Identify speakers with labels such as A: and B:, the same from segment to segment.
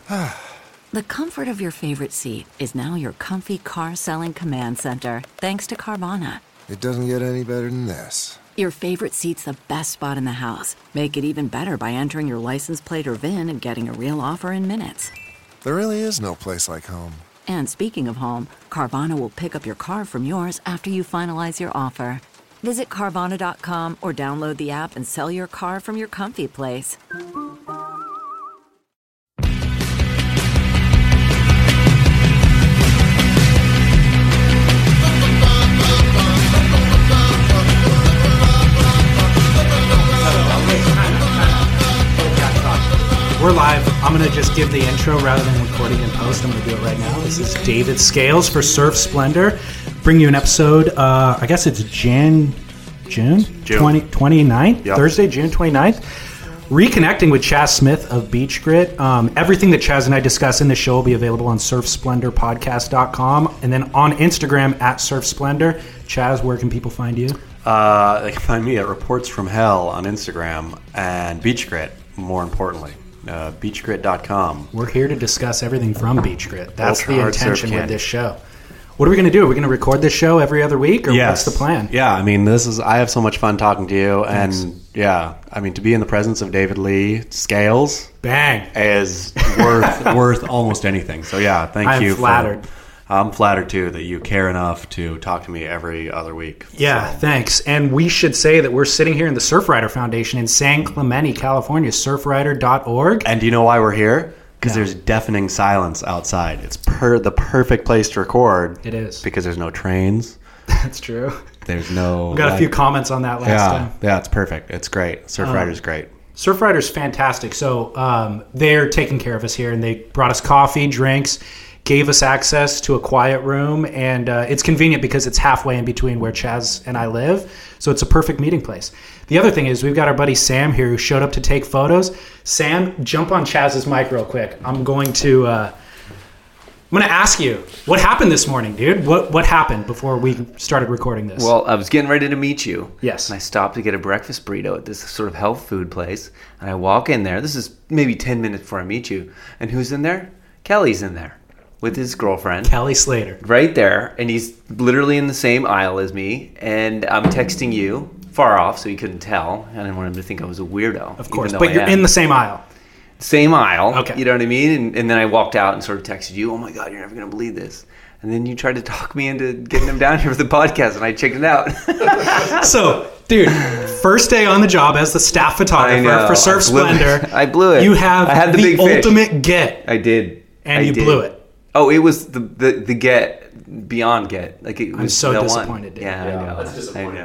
A: The comfort of your favorite seat is now your comfy car selling command center, thanks to Carvana.
B: It doesn't get any better than this.
A: Your favorite seat's the best spot in the house. Make it even better by entering your license plate or VIN and getting a real offer in minutes.
B: There really is no place like home.
A: And speaking of home, Carvana will pick up your car from yours after you finalize your offer. Visit Carvana.com or download the app and sell your car from your comfy place.
C: We're live. I'm going to just give the intro rather than recording in post. I'm going to do it right now. This is David Scales for Surf Splendor. Bring you an episode, I guess it's June 29th, yep. Thursday, June 29th. Reconnecting with Chaz Smith of Beach Grit. Everything that Chaz and I discuss in the show will be available on surfsplendorpodcast.com and then on Instagram at Surf Splendor. Chaz, where can people find you?
D: They can find me at Reports from Hell on Instagram and Beach Grit, more importantly. Beachgrit.com.
C: We're here to discuss everything from Beach Grit. That's the intention with this show. What are we going to do? Are we going to record this show every other week, or what's the plan?
D: Yeah, I mean, I have so much fun talking to you, and I mean, to be in the presence of David Lee Scales, is worth almost anything. So yeah, thank you. I'm flattered too that you care enough to talk to me every other week.
C: Yeah, thanks. And we should say that we're sitting here in the Surfrider Foundation in San Clemente, California, surfrider.org.
D: And do you know why we're here? Because there's deafening silence outside. It's the perfect place to record.
C: It is.
D: Because there's no trains.
C: That's true.
D: There's no...
C: We got a few comments on that last time.
D: Yeah, it's perfect. It's great. Surfrider's great.
C: Surfrider's fantastic. So they're taking care of us here, and they brought us coffee, drinks, gave us access to a quiet room, and it's convenient because it's halfway in between where Chaz and I live, so it's a perfect meeting place. The other thing is we've got our buddy Sam here who showed up to take photos. Sam, jump on Chaz's mic real quick. I'm going to ask you, what happened this morning, dude? What happened before we started recording this?
E: Well, I was getting ready to meet you.
C: Yes.
E: And I stopped to get a breakfast burrito at this sort of health food place, and I walk in there. This is maybe 10 minutes before I meet you. And who's in there? Kelly's in there with his girlfriend.
C: Kelly Slater.
E: Right there. And he's literally in the same aisle as me. And I'm texting you far off so he couldn't tell. I didn't want him to think I was a weirdo.
C: Of course, but you're in the same aisle.
E: Same aisle.
C: Okay.
E: You know what I mean? And then I walked out and sort of texted you, oh my God, you're never going to believe this. And then you tried to talk me into getting him down here for the podcast, and I chickened out.
C: So, dude, first day on the job as the staff photographer for Surf Splendor.
E: I blew it.
C: You have
E: I had the big
C: ultimate
E: fish.
C: get.
E: I did.
C: And you blew it.
E: Oh, it was the get beyond get. Like it was.
C: I'm so disappointed, dude.
E: Yeah, I know.
D: That's disappointing.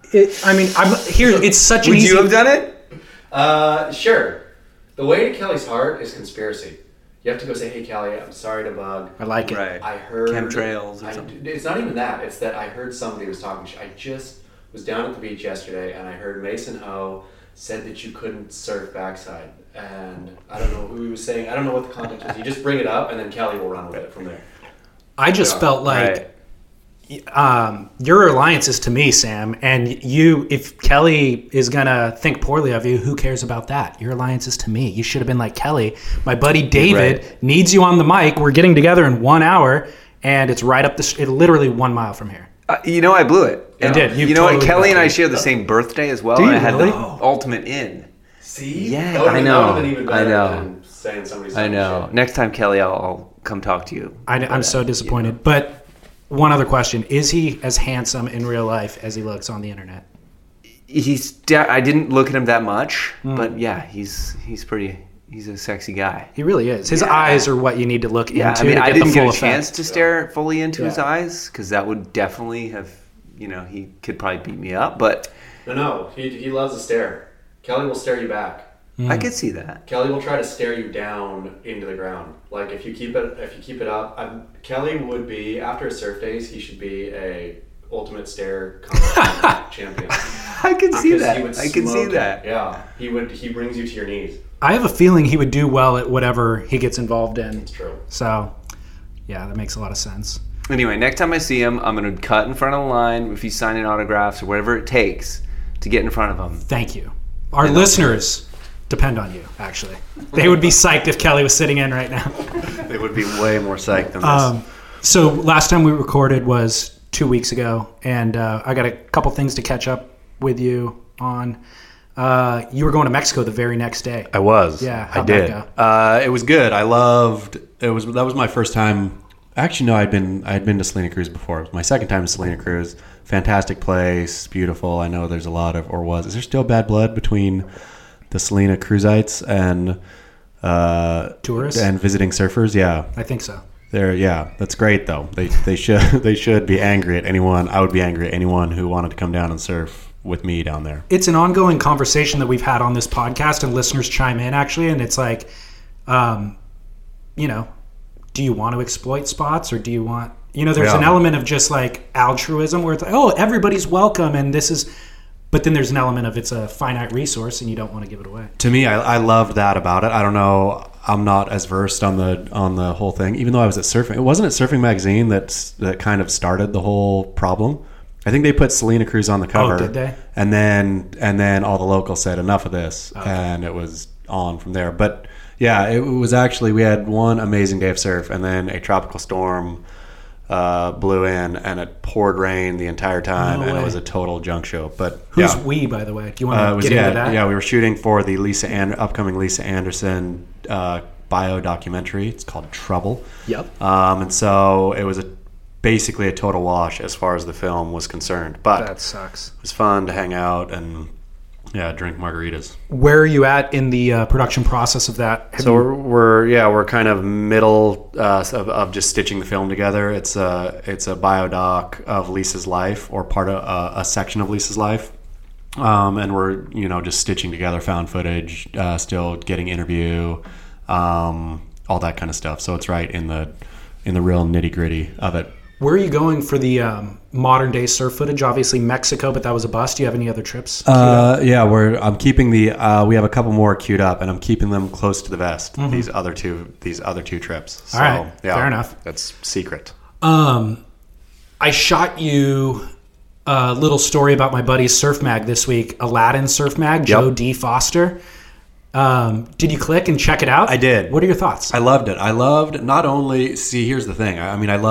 C: It's such an
E: Would
C: easy...
E: you have done it?
D: Sure. The way to Kelly's heart is conspiracy. You have to go say, hey, Kelly, I'm sorry to bug.
C: I like it.
E: Right.
D: I heard...
E: Chemtrails or something.
D: It's not even that. It's that I heard somebody was talking... I just was down at the beach yesterday, and I heard Mason Ho said that you couldn't surf backside. And I don't know who he was saying. I don't know what the context was. You just bring it up, and then Kelly will run with it from there.
C: I just felt like... your alliance is to me, Sam, and if Kelly is gonna think poorly of you, who cares about that? Your alliance is to me. You should have been like, Kelly, my buddy David needs you on the mic. We're getting together in 1 hour, and it's right up literally 1 mile from here.
E: I blew it.
C: You did.
E: You know what? Kelly and I share the same birthday as well.
C: Do you
E: and I had
C: really?
E: the ultimate in.
D: See?
E: Yeah,
D: I know.
E: I know.
D: Saying somebody's
E: I know.
D: shit.
E: Next time, Kelly, I'll come talk to you.
C: I'm so disappointed. But one other question: is he as handsome in real life as he looks on the internet?
E: I didn't look at him that much, but yeah, he's a sexy guy.
C: He really is. His eyes are what you need to look into.
E: I mean,
C: to
E: I
C: get
E: didn't
C: the full
E: get a chance
C: effect.
E: to stare fully into his eyes because that would definitely have, he could probably beat me up. But
D: No, he loves to stare. Kelly will stare you back.
E: I could see that.
D: Kelly will try to stare you down into the ground. Like if you keep it up, Kelly would be after his surf days. He should be a ultimate stare champion.
E: I can see that.
D: I
E: can see that.
D: Yeah, he brings you to your knees.
C: I have a feeling he would do well at whatever he gets involved in.
D: It's true.
C: So, yeah, that makes a lot of sense.
E: Anyway, next time I see him, I'm going to cut in front of the line if he's signing autographs or whatever it takes to get in front of him.
C: Thank you. Our listeners depend on you, actually. They would be psyched if Kelly was sitting in right now.
D: They would be way more psyched than this.
C: So last time we recorded was 2 weeks ago, and I got a couple things to catch up with you on. You were going to Mexico the very next day.
D: I was.
C: Yeah,
D: I did. It was good. I loved it. That was my first time. Actually, no, I'd been to Salina Cruz before. It was my second time to Salina Cruz. Fantastic place, beautiful. I know there's a lot of, is there still bad blood between the Salina Cruzites and
C: tourists
D: and visiting surfers? Yeah,
C: I think so.
D: That's great though. They should be angry at anyone. I would be angry at anyone who wanted to come down and surf with me down there.
C: It's an ongoing conversation that we've had on this podcast, and listeners chime in actually, and it's like, do you want to exploit spots, or do you want, there's an element of just like altruism where it's like, oh, everybody's welcome, and this is, but then there's an element of it's a finite resource and you don't want to give it away.
D: To me, I loved that about it. I don't know, I'm not as versed on the whole thing, even though I was at Surfing. It wasn't at Surfing Magazine that kind of started the whole problem. I think they put Salina Cruz on the cover.
C: Oh, did they?
D: And then all the locals said enough of this, and it was on from there. But yeah, it was actually, we had one amazing day of surf, and then a tropical storm blew in, and it poured rain the entire time, and it was a total junk show. But
C: who's we, by the way? Do you want to get into that?
D: Yeah, we were shooting for the upcoming Lisa Anderson bio documentary. It's called Trouble.
C: Yep.
D: And so it was basically a total wash as far as the film was concerned. But
C: that sucks.
D: It was fun to hang out and drink margaritas.
C: Where are you at in the production process of that?
D: We're kind of middle of just stitching the film together. It's a biodoc of Lisa's life, or part of a section of Lisa's life, and we're just stitching together found footage, still getting interview, all that kind of stuff. So it's right in the real nitty gritty of it.
C: Where are you going for the modern day surf footage? Obviously Mexico, but that was a bust. Do you have any other trips?
D: I'm keeping we have a couple more queued up, and I'm keeping them close to the vest. Mm-hmm. These other two trips. So,
C: all right, fair enough.
D: That's secret.
C: I shot you a little story about my buddy's surf mag this week, Aladdin Surf Mag, Joe D. Foster. Did you click and check it out?
D: I did.
C: What are your thoughts?
D: I loved it. I loved not only, here's the thing.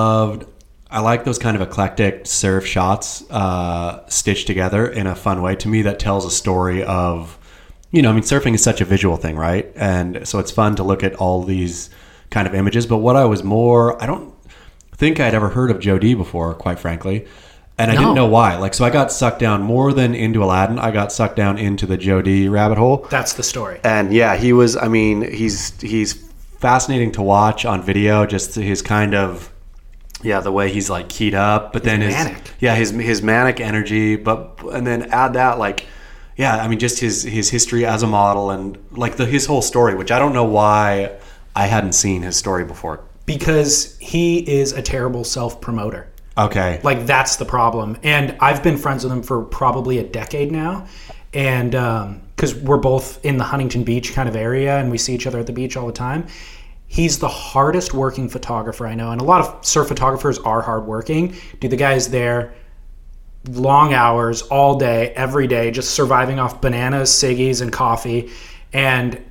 D: I like those kind of eclectic surf shots stitched together in a fun way. To me, that tells a story of, surfing is such a visual thing, right? And so it's fun to look at all these kind of images. But what I don't think I'd ever heard of Joe D before, quite frankly. And I didn't know why. So I got sucked down more than into Aladdin. I got sucked down into the Joe D rabbit hole.
C: That's the story.
D: And yeah, he was, he's fascinating to watch on video, just his kind of, the way he's like keyed up, but then his manic energy, and then add that just his history as a model, and his whole story, which I don't know why I hadn't seen his story before.
C: Because he is a terrible self-promoter.
D: Okay.
C: That's the problem. And I've been friends with him for probably a decade now. And because we're both in the Huntington Beach kind of area, and we see each other at the beach all the time. He's the hardest working photographer I know. And a lot of surf photographers are hardworking. Dude, the guy is there long hours, all day, every day, just surviving off bananas, ciggies, and coffee. And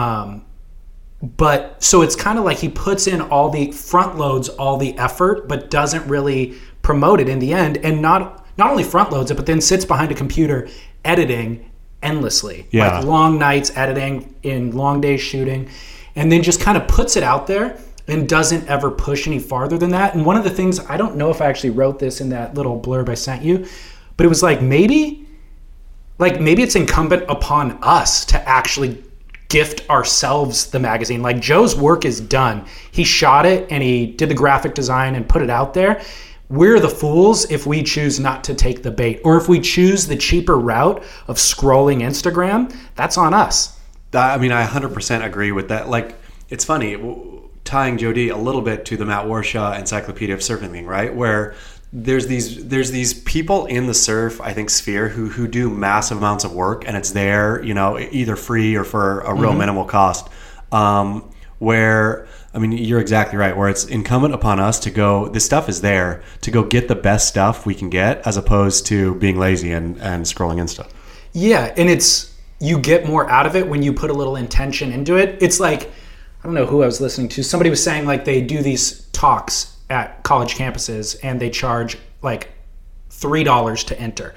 C: but so it's kind of like he puts in front loads all the effort, but doesn't really promote it in the end. And not only front loads it, but then sits behind a computer editing endlessly.
D: Yeah.
C: Long nights editing, in long days shooting, and then just kind of puts it out there and doesn't ever push any farther than that. And one of the things, I don't know if I actually wrote this in that little blurb I sent you, but it was maybe it's incumbent upon us to actually gift ourselves the magazine. Joe's work is done. He shot it and he did the graphic design and put it out there. We're the fools if we choose not to take the bait, or if we choose the cheaper route of scrolling Instagram. That's on us.
D: I 100% agree with that. It's funny, tying Joe D a little bit to the Matt Warshaw Encyclopedia of Surfing thing, right? Where there's these people in the surf, I think, sphere who do massive amounts of work, and it's there, either free or for a real minimal cost. Where, you're exactly right, where it's incumbent upon us to go, this stuff is there, to go get the best stuff we can get, as opposed to being lazy and scrolling Insta.
C: Yeah, and it's you get more out of it when you put a little intention into it. It's like, I don't know who I was listening to. Somebody was saying like they do these talks at college campuses and they charge like $3 to enter.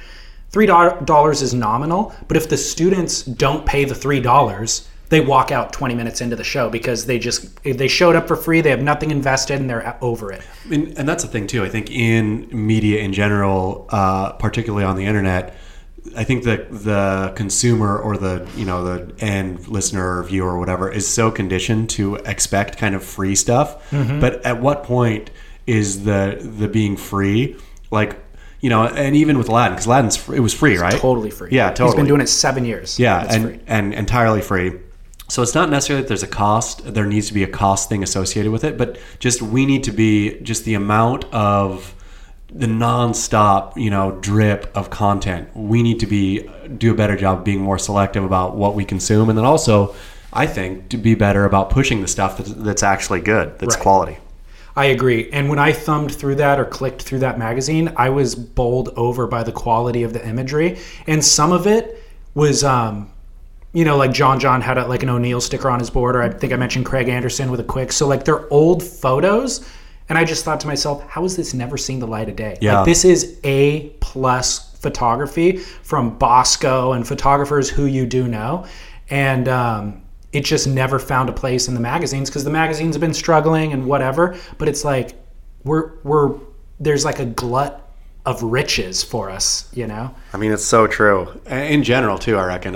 C: $3 is nominal, but if the students don't pay the $3, they walk out 20 minutes into the show because they showed up for free, they have nothing invested, and they're over it.
D: And that's the thing too. I think in media in general, particularly on the internet, I think that the consumer or the end listener or viewer or whatever is so conditioned to expect kind of free stuff. Mm-hmm. But at what point is the being free, like, and even with Aladdin, because Aladdin's it was free, right?
C: Totally free.
D: Yeah, totally.
C: He's been doing it 7 years.
D: Yeah, and entirely free. So it's not necessarily that there's a cost. There needs to be a cost thing associated with it, but we need to be just the amount of the nonstop, drip of content. We need to do a better job of being more selective about what we consume, and then also, I think, to be better about pushing the stuff that's actually good, that's right. Quality.
C: I agree. And when I thumbed through that or clicked through that magazine, I was bowled over by the quality of the imagery, and some of it was. Like John had like an O'Neill sticker on his board, or I think I mentioned Craig Anderson with a quick. So like they're old photos, and I just thought to myself, how has this never seen the light of day?
D: Yeah.
C: Like this is A+ photography from Bosco and photographers who you do know, and it just never found a place in the magazines because the magazines have been struggling and whatever. But it's like there's like a glut of riches for us,
D: I mean, it's so true. In general, too, I reckon.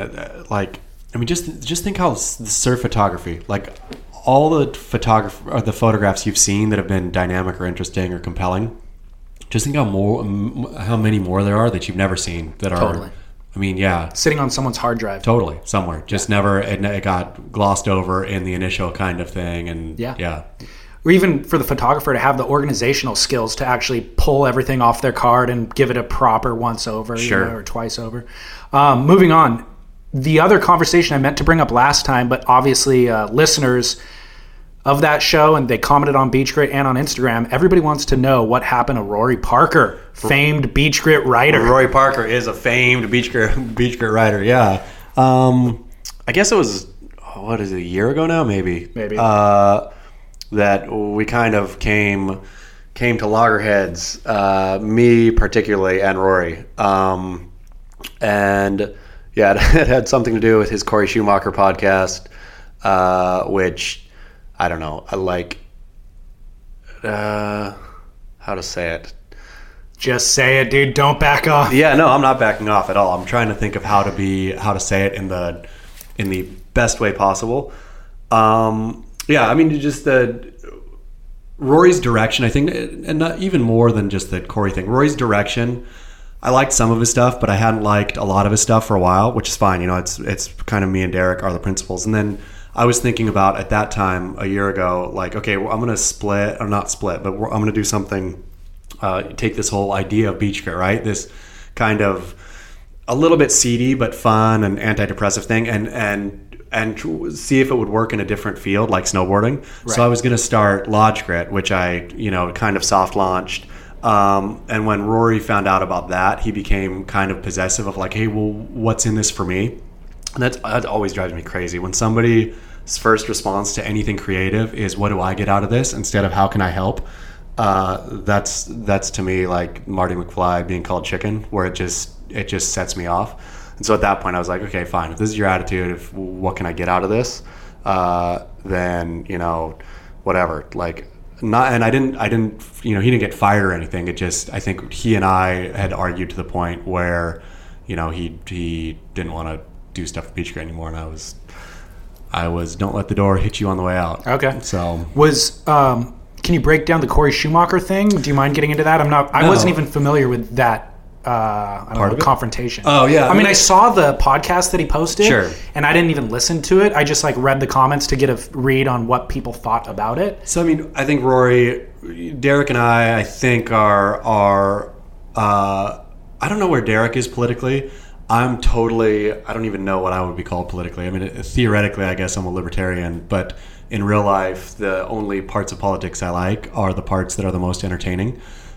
D: Just think how the surf photography, like all the photographs you've seen that have been dynamic or interesting or compelling. Just think how many more there are that you've never seen that are.
C: Totally.
D: I mean, yeah.
C: Sitting on someone's hard drive.
D: Totally, somewhere. Just never. It got glossed over in the initial kind of thing, and yeah.
C: Or even for the photographer to have the organizational skills to actually pull everything off their card and give it a proper once over,
D: sure.
C: Or twice over. Moving on, the other conversation I meant to bring up last time, but obviously listeners of that show, and they commented on Beach Grit and on Instagram, everybody wants to know what happened to Rory Parker, famed Beach Grit writer.
D: Rory Parker is a famed Beach Grit writer, yeah. I guess it was, a year ago now, maybe?
C: Maybe.
D: That we kind of came to loggerheads, me particularly and Rory. And yeah, it had something to do with his Corey Schumacher podcast, which I don't know. I like how to say it.
C: Just say it, dude. Don't back off.
D: Yeah, no, I'm not backing off at all. I'm trying to think of how to say it in the best way possible. Yeah, I mean, just Rory's direction, I think, and not even more than just the Corey thing. Rory's direction, I liked some of his stuff, but I hadn't liked a lot of his stuff for a while, which is fine. It's kind of me and Derek are the principals. And then I was thinking about, at that time, a year ago, like, okay, well, I'm going to split, or not split, but I'm going to do something, take this whole idea of Beach Grit, right? This kind of a little bit seedy but fun and antidepressive thing, and see if it would work in a different field like snowboarding. Right. So I was going to start Lodge Grit, which I, kind of soft launched. And when Rory found out about that, he became kind of possessive of like, hey, well, what's in this for me? And that always drives me crazy. When somebody's first response to anything creative is, what do I get out of this? Instead of how can I help? That's to me like Marty McFly being called chicken, where it just sets me off. And so at that point I was like, okay, fine. If this is your attitude, if what can I get out of this? Then, whatever. Like, not, and I didn't, he didn't get fired or anything. It just, I think he and I had argued to the point where, he didn't want to do stuff with Beach Grit anymore. And I was don't let the door hit you on the way out.
C: Okay.
D: So
C: can you break down the Corey Schumacher thing? Do you mind getting into that? I wasn't even familiar with that. Confrontation.
D: Oh yeah.
C: I mean, I saw the podcast that he posted,
D: sure,
C: and I didn't even listen to it. I just read the comments to get a read on what people thought about it.
D: So I mean, I think Rory, Derek, and I think are I don't know where Derek is politically. I don't even know what I would be called politically. I mean, theoretically, I guess I'm a libertarian, but in real life, the only parts of politics I like are the parts that are the most entertaining.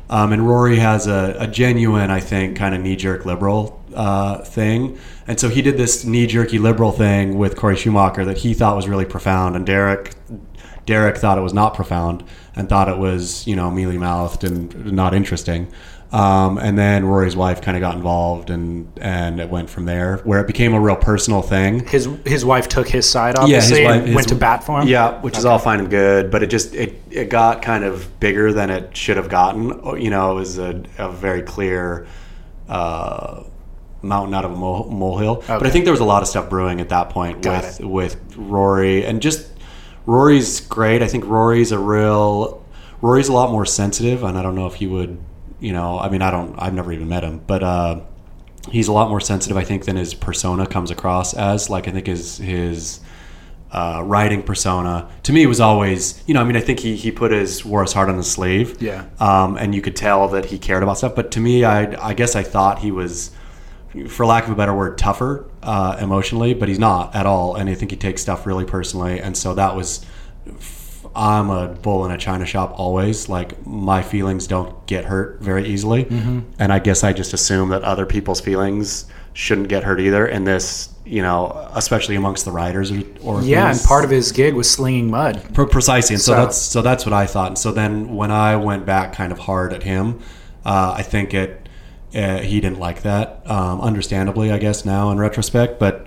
D: And Rory has a genuine, I think, kind of knee-jerk liberal thing. And so he did this knee-jerky liberal thing with Corey Schumacher that he thought was really profound. And Derek thought it was not profound and thought it was, mealy-mouthed and not interesting. And then Rory's wife kind of got involved, and it went from there, where it became a real personal thing.
C: His wife took his side, obviously, and went to bat for him?
D: Yeah, which is all fine and good, but it got kind of bigger than it should have gotten. It was a very clear mountain out of a molehill. Okay. But I think there was a lot of stuff brewing at that point with Rory, and just Rory's great. I think Rory's a lot more sensitive, and I don't know if he would... I've never even met him, but he's a lot more sensitive, I think, than his persona comes across as. Like, I think his writing persona, to me, was always, I think he wore his heart on his sleeve.
C: Yeah.
D: And you could tell that he cared about stuff. But to me, I guess I thought he was, for lack of a better word, tougher emotionally, but he's not at all. And I think he takes stuff really personally. And so that was... I'm a bull in a china shop always. Like, my feelings don't get hurt very easily. Mm-hmm. And I guess I just assume that other people's feelings shouldn't get hurt either in this, especially amongst the riders or
C: yeah, things. And part of his gig was slinging mud.
D: Precisely. And so that's what I thought. And so then when I went back kind of hard at him, I think he didn't like that. Understandably, I guess now in retrospect, but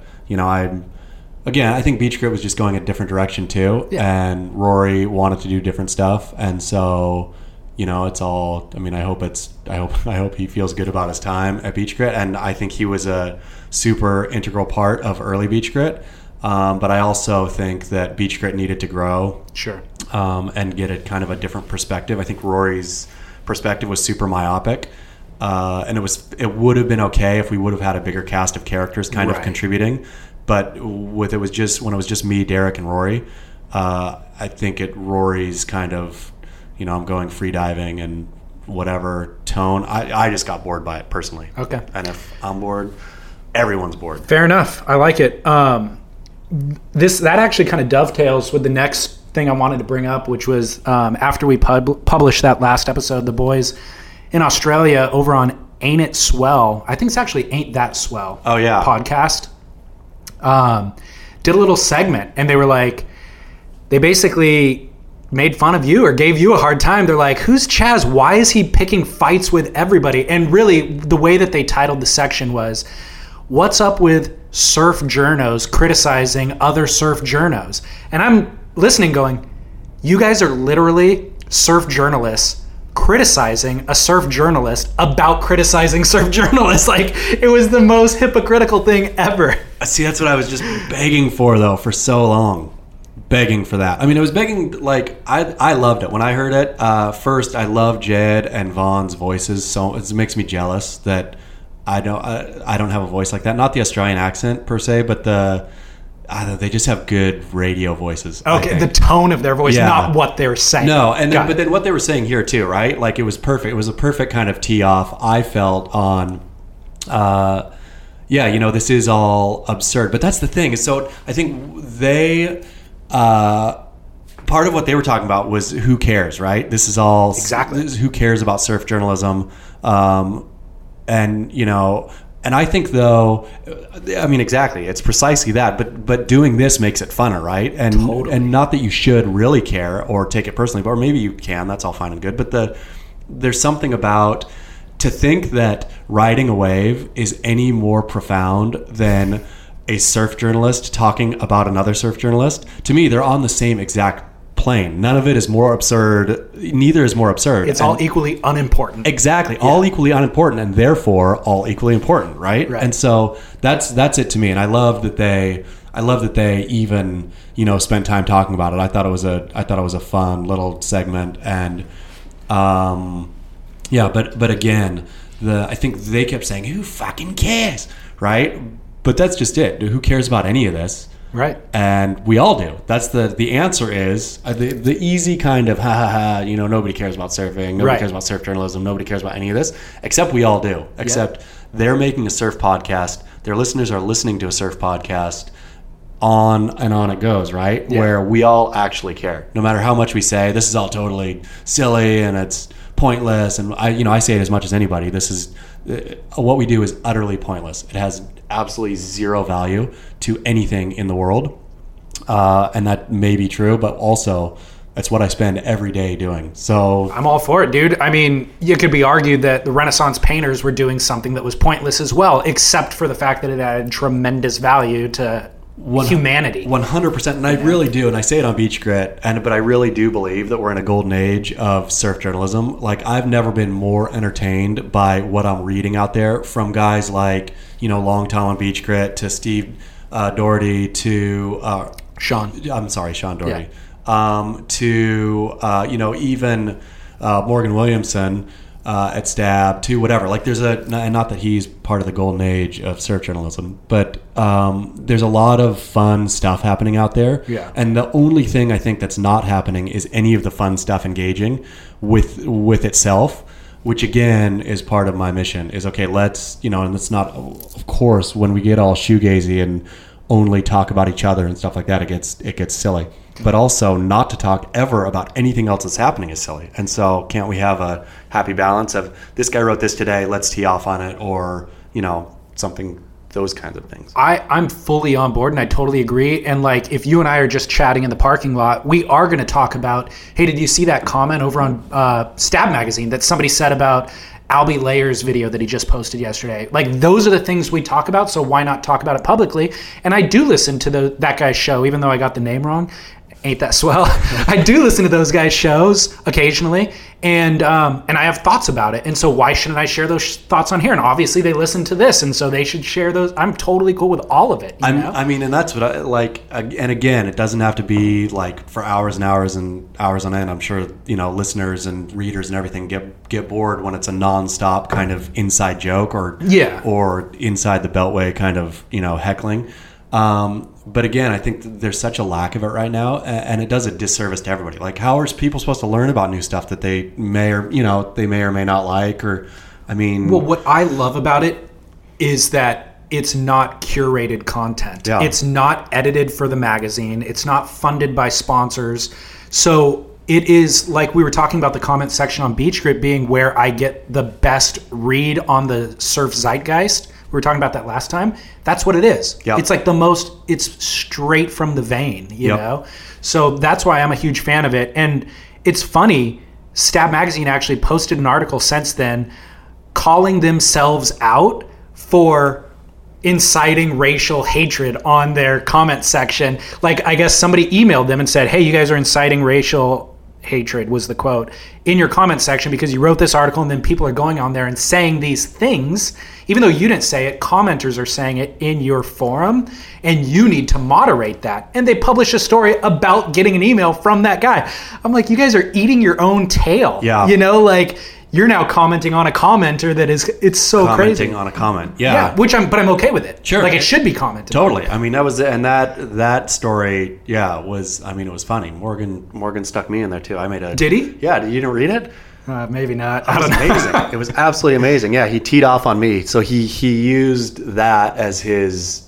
D: I think Beach Grit was just going a different direction too, and Rory wanted to do different stuff, and so it's all. I hope he feels good about his time at Beach Grit, and I think he was a super integral part of early Beach Grit. But I also think that Beach Grit needed to grow,
C: sure,
D: and get a kind of a different perspective. I think Rory's perspective was super myopic. And it would have been okay if we would have had a bigger cast of characters kind of contributing. But when it was just me, Derek, and Rory, I think Rory's kind of, I'm going free diving and whatever tone. I just got bored by it personally.
C: Okay.
D: And if I'm bored, everyone's bored.
C: Fair enough. I like it. That actually kind of dovetails with the next thing I wanted to bring up, which was after we published that last episode, the boys in Australia over on Ain't It Swell. I think it's actually Ain't That Swell.
D: Oh, yeah.
C: Podcast. Did a little segment, and they were like, they basically made fun of you or gave you a hard time. They're like, who's Chaz? Why is he picking fights with everybody? And really, the way that they titled the section was, what's up with surf journos criticizing other surf journos? And I'm listening going, you guys are literally surf journalists criticizing a surf journalist about criticizing surf journalists. Like, it was the most hypocritical thing ever.
D: See, that's what I was just begging for, though, for so long. Begging for that. I mean, it was begging, like, I loved it. When I heard it, first, I love Jed and Vaughn's voices, so it makes me jealous that I don't have a voice like that. Not the Australian accent, per se, but they just have good radio voices.
C: Okay, the tone of their voice, not what they're saying.
D: No, but then what they were saying here too, right? Like, it was perfect. It was a perfect kind of tee off, I felt, on, this is all absurd. But that's the thing. So I think they, part of what they were talking about was who cares, right? This is all
C: exactly
D: who cares about surf journalism, And I think, though, exactly, it's precisely that. But doing this makes it funner, right? And
C: totally.
D: And not that you should really care or take it personally, or maybe you can. That's all fine and good. But there's something about, to think that riding a wave is any more profound than a surf journalist talking about another surf journalist. To me, they're on the same exact plane. None of it is more absurd. Neither is more absurd.
C: It's all equally unimportant.
D: Exactly. Yeah. All equally unimportant, and therefore all equally important, right? And so that's it to me. And I love that they even, spent time talking about it. I thought it was a fun little segment. And but again, I think they kept saying, who fucking cares? Right? But that's just it. Who cares about any of this?
C: Right.
D: And we all do. That's the answer is the easy kind of nobody cares about surfing, nobody cares about surf journalism, nobody cares about any of this, except we all do. Except they're making a surf podcast, their listeners are listening to a surf podcast, on and on it goes, right? Yeah. Where we all actually care. No matter how much we say, this is all totally silly and it's pointless. And I say it as much as anybody. This is what we do is utterly pointless. It has absolutely zero value to anything in the world. And that may be true, but also that's what I spend every day doing. So
C: I'm all for it, dude. I mean, it could be argued that the Renaissance painters were doing something that was pointless as well, except for the fact that it added tremendous value to humanity.
D: 100%. And I really do. And I say it on Beach Grit, but I really do believe that we're in a golden age of surf journalism. Like, I've never been more entertained by what I'm reading out there from guys like, Long Tom on Beach Grit to Steve Doherty to
C: Sean
D: Doherty. Yeah. To even Morgan Williamson at Stab, to whatever. Like, there's not that he's part of the golden age of surf journalism, but there's a lot of fun stuff happening out there.
C: Yeah.
D: And the only thing I think that's not happening is any of the fun stuff engaging with itself, which again is part of my mission. Is okay, let's and it's not, of course, when we get all shoegazy and only talk about each other and stuff like that, it gets silly. But also, not to talk ever about anything else that's happening is silly. And so can't we have a happy balance of, this guy wrote this today, let's tee off on it, or something, those kinds of things.
C: I'm fully on board, and I totally agree. And like, if you and I are just chatting in the parking lot, we are going to talk about, hey, did you see that comment over on Stab Magazine that somebody said about Albie Layer's video that he just posted yesterday? Like, those are the things we talk about, so why not talk about it publicly? And I do listen to that guy's show, even though I got the name wrong. Ain't that swell? I do listen to those guys' shows occasionally, and I have thoughts about it. And so why shouldn't I share those thoughts on here? And obviously they listen to this, and so they should share those. I'm totally cool with all of it.
D: I mean, and that's what I like. And again, it doesn't have to be like for hours and hours and hours on end. I'm sure listeners and readers and everything get bored when it's a nonstop kind of inside joke or inside the Beltway kind of heckling. But again, I think there's such a lack of it right now, and it does a disservice to everybody. Like, how are people supposed to learn about new stuff that they may or may not like? Or, I mean,
C: well, what I love about it is that it's not curated content.
D: Yeah.
C: It's not edited for the magazine. It's not funded by sponsors. So it is like we were talking about the comment section on Beach Grit being where I get the best read on the surf zeitgeist. We were talking about that last time. That's what it is.
D: Yep.
C: It's like it's straight from the vein, you know? So that's why I'm a huge fan of it. And it's funny, Stab Magazine actually posted an article since then calling themselves out for inciting racial hatred on their comment section. Like, I guess somebody emailed them and said, hey, you guys are inciting racial hatred, was the quote, in your comment section because you wrote this article, and then people are going on there and saying these things. Even though you didn't say it, commenters are saying it in your forum, and you need to moderate that. And they publish a story about getting an email from that guy. I'm like, you guys are eating your own tail.
D: Yeah.
C: Like, you're now commenting on a commenter that it's so crazy.
D: Commenting on a comment. Yeah.
C: But I'm okay with it.
D: Sure.
C: Like, it should be commented.
D: Totally. I mean, that story, was, I mean, it was funny. Morgan stuck me in there too.
C: Did he?
D: Yeah. You didn't read it?
C: Maybe not.
D: It was amazing. It was absolutely amazing. Yeah. He teed off on me. So he used that as his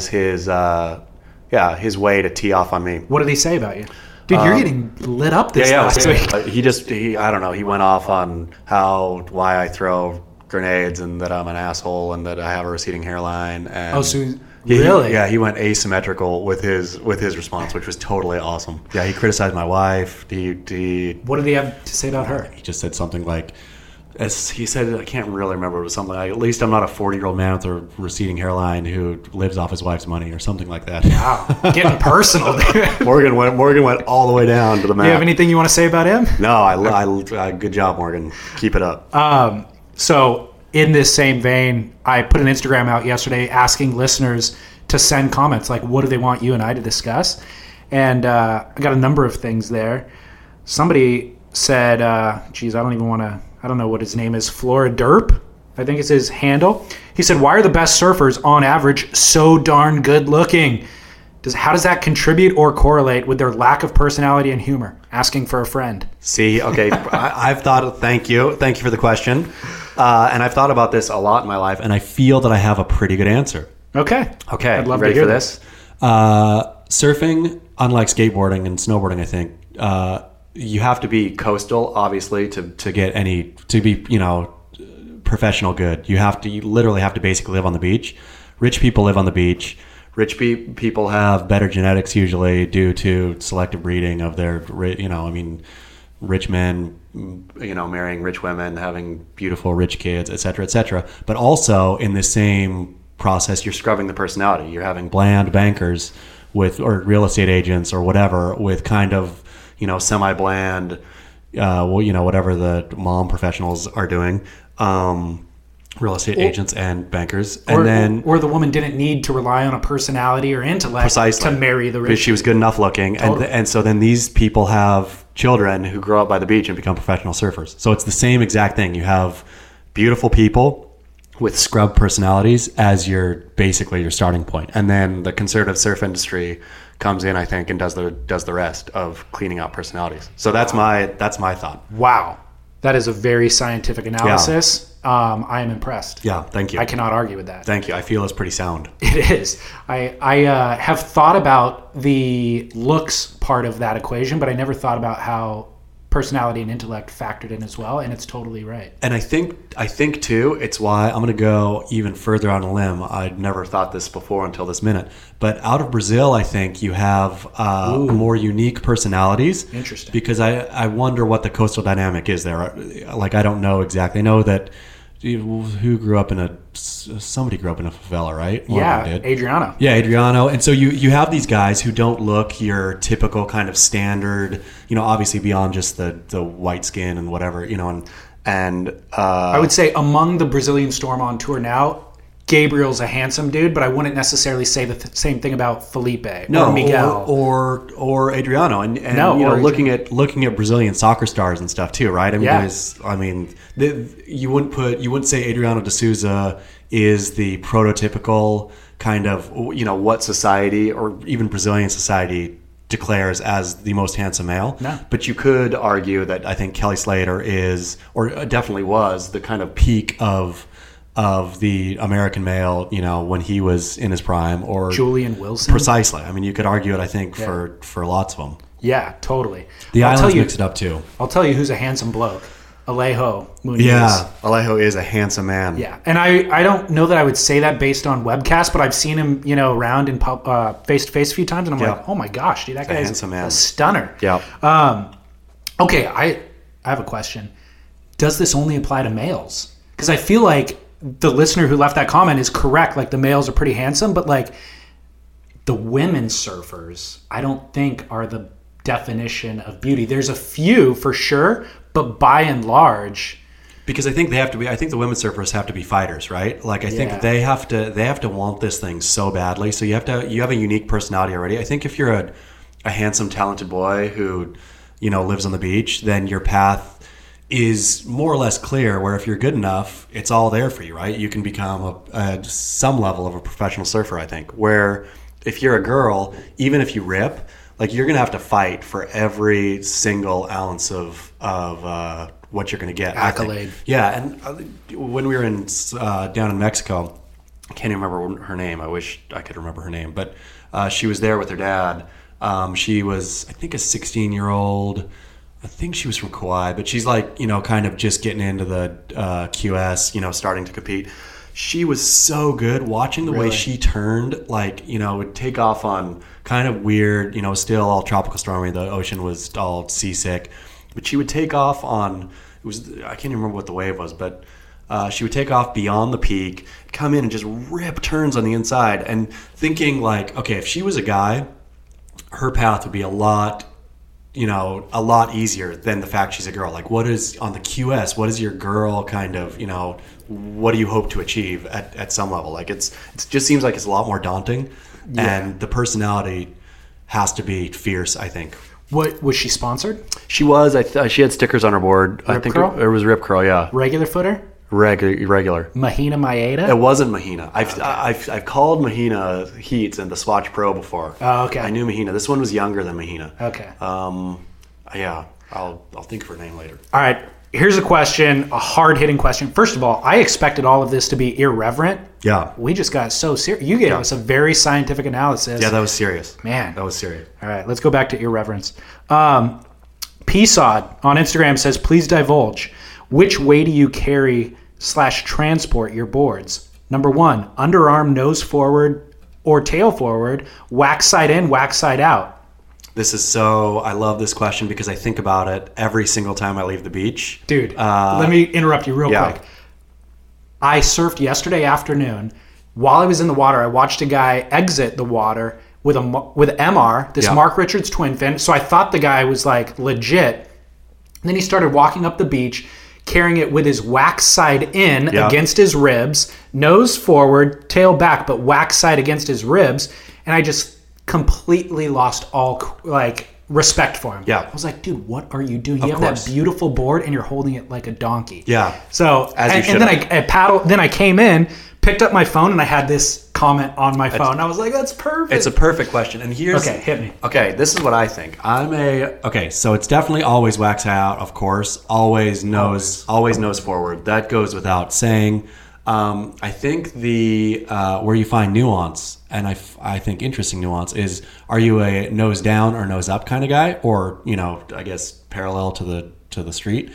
D: way to tee off on me.
C: What did he say about you? Dude, you're getting lit up this last week.
D: He I don't know, he went off on why I throw grenades and that I'm an asshole and that I have a receding hairline. And
C: really?
D: Yeah, he went asymmetrical with his response, which was totally awesome. Yeah, he criticized my wife.
C: What did he have to say about her?
D: He just said something like, as he said, I can't really remember, it was something like, at least I'm not a 40-year-old man with a receding hairline who lives off his wife's money or something like that.
C: Wow, getting personal, dude.
D: Morgan went all the way down to the map.
C: Do you have anything you want to say about him?
D: No, I good job, Morgan. Keep it up.
C: So in this same vein, I put an Instagram out yesterday asking listeners to send comments, like, what do they want you and I to discuss? And I got a number of things there. Somebody said, I don't know what his name is, Flora Derp, I think it's his handle. He said, why are the best surfers on average so darn good looking? How does that contribute or correlate with their lack of personality and humor? Asking for a friend.
D: See, okay, I've thought, thank you for the question. And I've thought about this a lot in my life, and I feel that I have a pretty good answer.
C: Okay.
D: I'd love to hear this. Surfing, unlike skateboarding and snowboarding, I think you have to be coastal, obviously, to be professional good. You literally have to basically live on the beach. Rich people live on the beach. Rich people have better genetics usually due to selective breeding of their, rich men, marrying rich women, having beautiful rich kids, et cetera, et cetera. But also in the same process, you're scrubbing the personality. You're having bland bankers or real estate agents or whatever with kind of, semi-bland, whatever the mom professionals are doing. Real estate agents and bankers,
C: or the woman didn't need to rely on a personality or intellect to marry the rich.
D: Because she was good enough looking, totally. and so then these people have children who grow up by the beach and become professional surfers. So it's the same exact thing. You have beautiful people with scrub personalities as your starting point, and then the conservative surf industry comes in, I think, and does the rest of cleaning out personalities. So that's my thought.
C: Wow, that is a very scientific analysis. Yeah. I am impressed.
D: Yeah, thank you.
C: I cannot argue with that.
D: Thank you. I feel it's pretty sound.
C: It is. I have thought about the looks part of that equation, but I never thought about how personality and intellect factored in as well, and it's totally right.
D: And I think too, it's why I'm going to go even further on a limb. I'd never thought this before until this minute. But out of Brazil, I think you have more unique personalities.
C: Interesting.
D: Because I wonder what the coastal dynamic is there. Like, I don't know exactly. I know that somebody grew up in a favela, right?
C: Adriano.
D: Yeah, Adriano. And so you have these guys who don't look your typical kind of standard, obviously beyond just the white skin and whatever, and
C: I would say among the Brazilian Storm on tour now, Gabriel's a handsome dude, but I wouldn't necessarily say the same thing about Felipe or Miguel
D: or Adriano. And looking at Brazilian soccer stars and stuff too, right? You wouldn't say Adriano de Souza is the prototypical kind of what society or even Brazilian society declares as the most handsome male.
C: No.
D: But you could argue that I think Kelly Slater is, or definitely was, the kind of peak of the American male, when he was in his prime, or
C: Julian Wilson.
D: Precisely. You could argue it, I think, for lots of them.
C: Yeah, totally.
D: The islands mix it up too.
C: I'll tell you who's a handsome bloke. Alejo Muniz.
D: Yeah, Alejo is a handsome man.
C: Yeah, and I don't know that I would say that based on webcast, but I've seen him, around in face-to-face a few times, and I'm like, oh my gosh, dude, that guy is a stunner.
D: Yeah.
C: Okay, I have a question. Does this only apply to males? Because I feel like the listener who left that comment is correct. Like, the males are pretty handsome, but like the women surfers, I don't think are the definition of beauty. There's a few for sure, but by and large,
D: because I think the women surfers have to be fighters, right? Like, I think they have to want this thing so badly. So you have a unique personality already. I think if you're a handsome, talented boy who, lives on the beach, then your path is more or less clear, where if you're good enough, it's all there for you, right? You can become some level of a professional surfer, I think. Where if you're a girl, even if you rip, like, you're going to have to fight for every single ounce of what you're going to get.
C: Accolade.
D: Yeah, and when we were down in Mexico, I can't even remember her name. I wish I could remember her name. But she was there with her dad. She was, I think, a 16-year-old. I think she was from Kauai, but she's like, kind of just getting into the QS, starting to compete. She was so good. Watching the way she turned, like, would take off on kind of weird, still all tropical stormy. The ocean was all seasick. But she would take off on, I can't even remember what the wave was, but she would take off beyond the peak, come in and just rip turns on the inside. And thinking like, okay, if she was a guy, her path would be a lot easier than the fact she's a girl. Like, what is on the QS? What is your girl kind of, what do you hope to achieve at some level? Like, it just seems like it's a lot more daunting, and the personality has to be fierce, I think.
C: What was she sponsored?
D: She was. She had stickers on her board.
C: Rip
D: I think
C: curl?
D: It was Rip Curl. Yeah.
C: Regular footer.
D: Regular.
C: Mahina Maeda?
D: It wasn't Mahina. I've called Mahina Heats and the Swatch Pro before.
C: Oh, okay.
D: I knew Mahina. This one was younger than Mahina.
C: Okay.
D: Yeah, I'll think of her name later.
C: All right. Here's a question, a hard-hitting question. First of all, I expected all of this to be irreverent.
D: Yeah.
C: We just got so serious. You gave us a very scientific analysis.
D: Yeah, that was serious.
C: Man.
D: That was serious.
C: All right, let's go back to irreverence. PSOD on Instagram says, please divulge. Which way do you carry / transport your boards? Number 1, underarm, nose forward, or tail forward, wax side in, wax side out.
D: I love this question because I think about it every single time I leave the beach.
C: Dude, let me interrupt you real quick. I surfed yesterday afternoon. While I was in the water, I watched a guy exit the water with MR, this Mark Richards twin fin. So I thought the guy was like legit. And then he started walking up the beach, carrying it with his wax side in against his ribs, nose forward, tail back, but wax side against his ribs. And I just completely lost all respect for him. I was like, dude, what are you doing? You have that beautiful board and you're holding it like a donkey. So and then I paddled. Then I came in, picked up my phone, and I had this comment on my phone. I was like, that's perfect.
D: It's a perfect question. And here's
C: hit me.
D: Okay, this is what I think. So it's definitely always wax out, of course. Always nose forward. That goes without saying. I think the where you find nuance, and I think interesting nuance, is are you a nose down or nose up kind of guy, or I guess parallel to the street.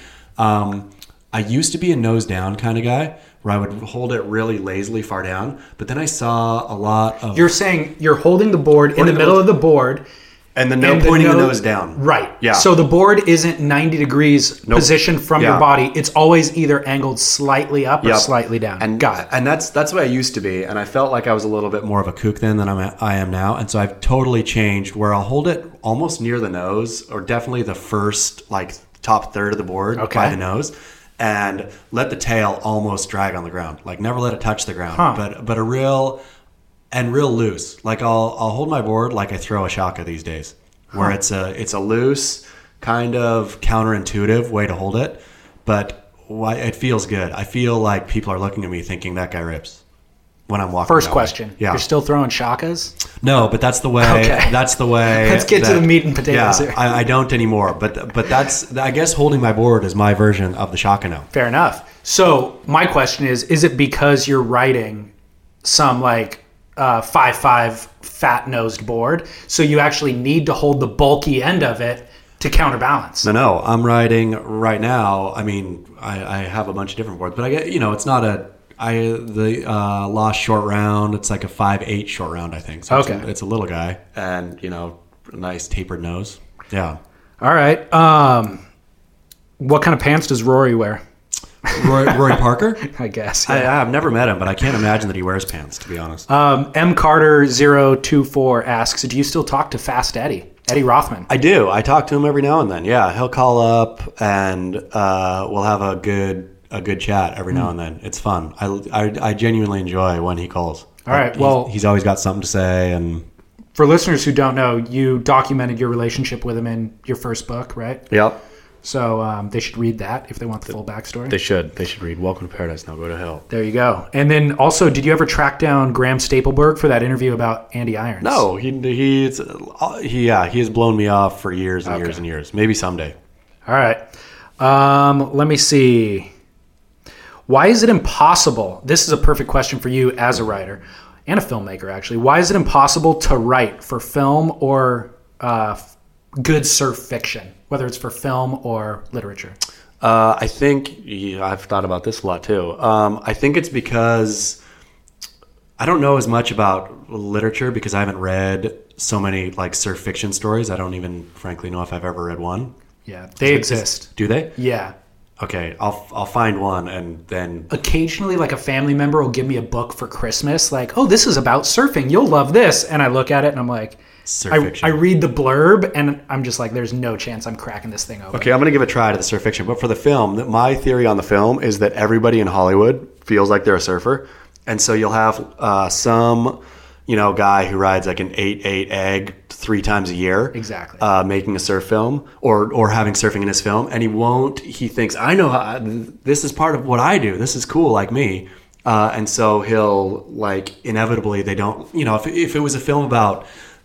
D: I used to be a nose down kind of guy where I would hold it really lazily far down, but then I saw a lot of.
C: You're saying you're holding the board in the middle of the board.
D: And pointing the nose down.
C: Right.
D: Yeah.
C: So the board isn't 90 degrees positioned from your body. It's always either angled slightly up or slightly down.
D: And got it. And that's the way I used to be. And I felt like I was a little bit more of a kook then than I am now. And so I've totally changed where I'll hold it almost near the nose, or definitely the first top third of the board by the nose, and let the tail almost drag on the ground. Like never let it touch the ground. But a real loose. Like I'll hold my board like I throw a shaka these days, where it's a loose kind of counterintuitive way to hold it, but it feels good. I feel like people are looking at me thinking that guy rips when I'm walking.
C: First question. You're still throwing shakas?
D: No, but that's the way.
C: Okay.
D: That's the way.
C: Let's get to the meat and potatoes here.
D: I don't anymore, but that's, I guess, holding my board is my version of the shaka now.
C: Fair enough. So my question is it because you're riding some 5'5" fat-nosed board, so you actually need to hold the bulky end of it to counterbalance?
D: No, I'm riding right now. I mean, I have a bunch of different boards, but I get, it's not the Lost short round. It's like a 5'8" short round, I think. So it's a little guy, and a nice tapered nose. Yeah.
C: All right. What kind of pants does Rory wear?
D: Rory Parker?
C: I guess. Yeah.
D: I've never met him, but I can't imagine that he wears pants, to be honest.
C: M Carter 024 asks, do you still talk to Fast Eddie Rothman?
D: I do. I talk to him every now and then. Yeah, he'll call up and we'll have a good chat every now and then. It's fun. I genuinely enjoy when he calls.
C: All right. Well,
D: he's always got something to say. And
C: for listeners who don't know, you documented your relationship with him in your first book, right?
D: Yep.
C: So they should read that if they want the full backstory.
D: They should read Welcome to Paradise, Now Go to Hell.
C: There you go. And then also, did you ever track down Graham Stapleberg for that interview about Andy Irons?
D: No, he has blown me off for years and years and years. Maybe someday.
C: All right. Let me see. Why is it impossible? This is a perfect question for you as a writer and a filmmaker, actually. Why is it impossible to write for film or good surf fiction, whether it's for film or literature?
D: I think I've thought about this a lot too. I think it's because I don't know as much about literature because I haven't read so many surf fiction stories. I don't even frankly know if I've ever read one.
C: Yeah, they exist.
D: Do they?
C: Yeah.
D: Okay, I'll find one and then...
C: Occasionally, a family member will give me a book for Christmas, this is about surfing. You'll love this. And I look at it and I'm like...
D: Surf fiction.
C: I read the blurb and I'm just like, there's no chance I'm cracking this thing open.
D: Okay, I'm going to give a try to the surf fiction. But for the film, my theory on the film is that everybody in Hollywood feels like they're a surfer. And so you'll have some... guy who rides an 8/8 egg 3 times a year.
C: Exactly.
D: Making a surf film or having surfing in his film. And he thinks, I know this is part of what I do. This is cool, like me. And so he'll inevitably they don't, if it was a film about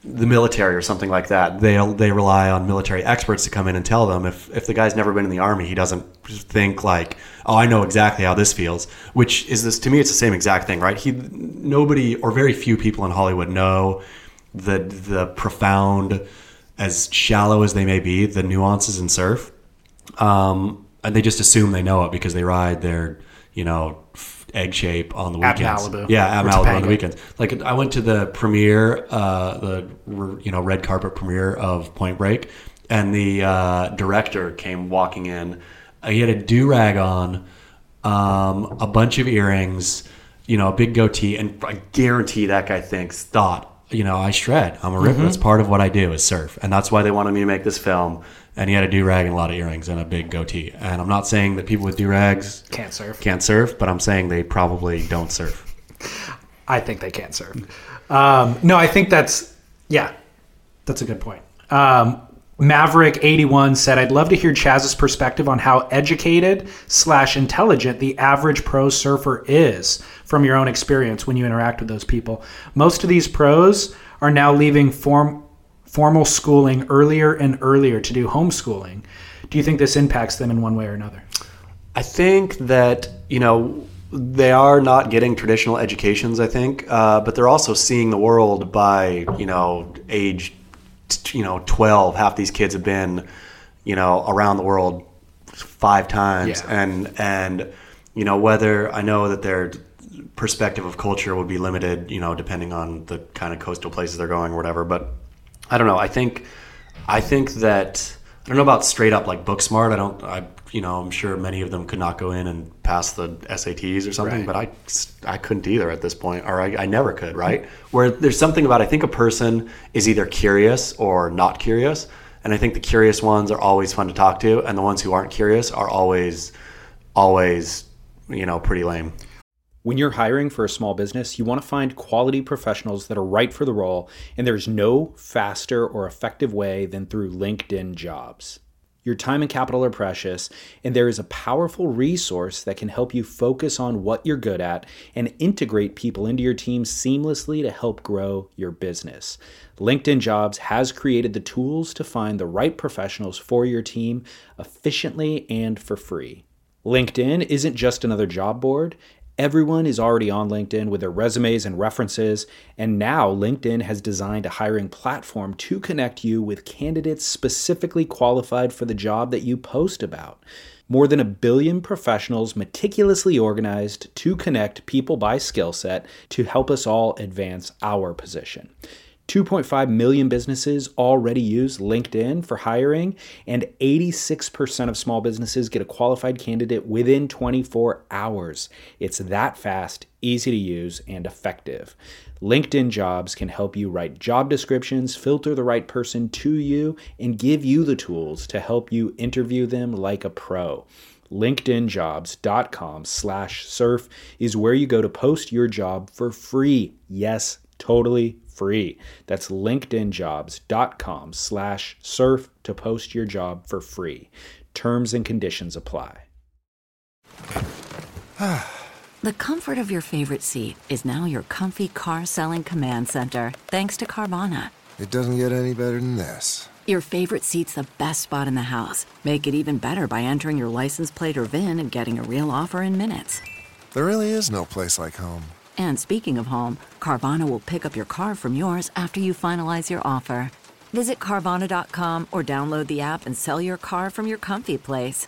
D: the military or something like that. They rely on military experts to come in and tell them. If the guy's never been in the Army, he doesn't think like, oh, I know exactly how this feels. Which is this, to me, it's the same exact thing, right? Nobody or very few people in Hollywood know the profound, as shallow as they may be, the nuances in surf. And they just assume they know it because they ride their, egg shape on the weekends.
C: At Malibu.
D: Yeah, at Malibu on the weekends. Like, I went to the premiere, red carpet premiere of Point Break, and the director came walking in. He had a do-rag on, a bunch of earrings, a big goatee, and I guarantee that guy thought, I shred. I'm a ripper. That's part of what I do is surf. And that's why they wanted me to make this film. And he had a do-rag and a lot of earrings and a big goatee. And I'm not saying that people with do-rags
C: can't surf,
D: but I'm saying they probably don't surf.
C: I think they can't surf. No, I think that's a good point. Maverick81 said, I'd love to hear Chaz's perspective on how educated / intelligent the average pro surfer is from your own experience when you interact with those people. Most of these pros are now leaving formal schooling earlier and earlier to do homeschooling. Do you think this impacts them in one way or another?
D: I think that, they are not getting traditional educations, I think, but they're also seeing the world by, age 12. Half these kids have been, around the world 5 times. Yeah. And whether I know that their perspective of culture would be limited, depending on the kind of coastal places they're going or whatever. But I don't know. I think that, I don't know about straight up like book smart. I'm sure many of them could not go in and pass the SATs or something, right. But I couldn't either at this point, or I never could, right? Where there's something about, I think a person is either curious or not curious. And I think the curious ones are always fun to talk to. And the ones who aren't curious are always, pretty lame.
F: When you're hiring for a small business, you want to find quality professionals that are right for the role, and there's no faster or effective way than through LinkedIn Jobs. Your time and capital are precious, and there is a powerful resource that can help you focus on what you're good at and integrate people into your team seamlessly to help grow your business. LinkedIn Jobs has created the tools to find the right professionals for your team efficiently and for free. LinkedIn isn't just another job board. Everyone is already on LinkedIn with their resumes and references, and now LinkedIn has designed a hiring platform to connect you with candidates specifically qualified for the job that you post about. More than 1 billion professionals meticulously organized to connect people by skill set to help us all advance our position. 2.5 million businesses already use LinkedIn for hiring, and 86% of small businesses get a qualified candidate within 24 hours. It's that fast, easy to use, and effective. LinkedIn Jobs can help you write job descriptions, filter the right person to you, and give you the tools to help you interview them like a pro. LinkedInjobs.com/surf is where you go to post your job for free. Yes, totally free. That's LinkedInjobs.com/surf to post your job for free. Terms and conditions apply.
A: The comfort of your favorite seat is now your comfy car selling command center, thanks to Carvana.
B: It doesn't get any better than this.
A: Your favorite seat's the best spot in the house. Make it even better by entering your license plate or VIN and getting a real offer in minutes.
B: There really is no place like home.
A: And speaking of home, Carvana will pick up your car from yours after you finalize your offer. Visit Carvana.com or download the app and sell your car from your comfy place.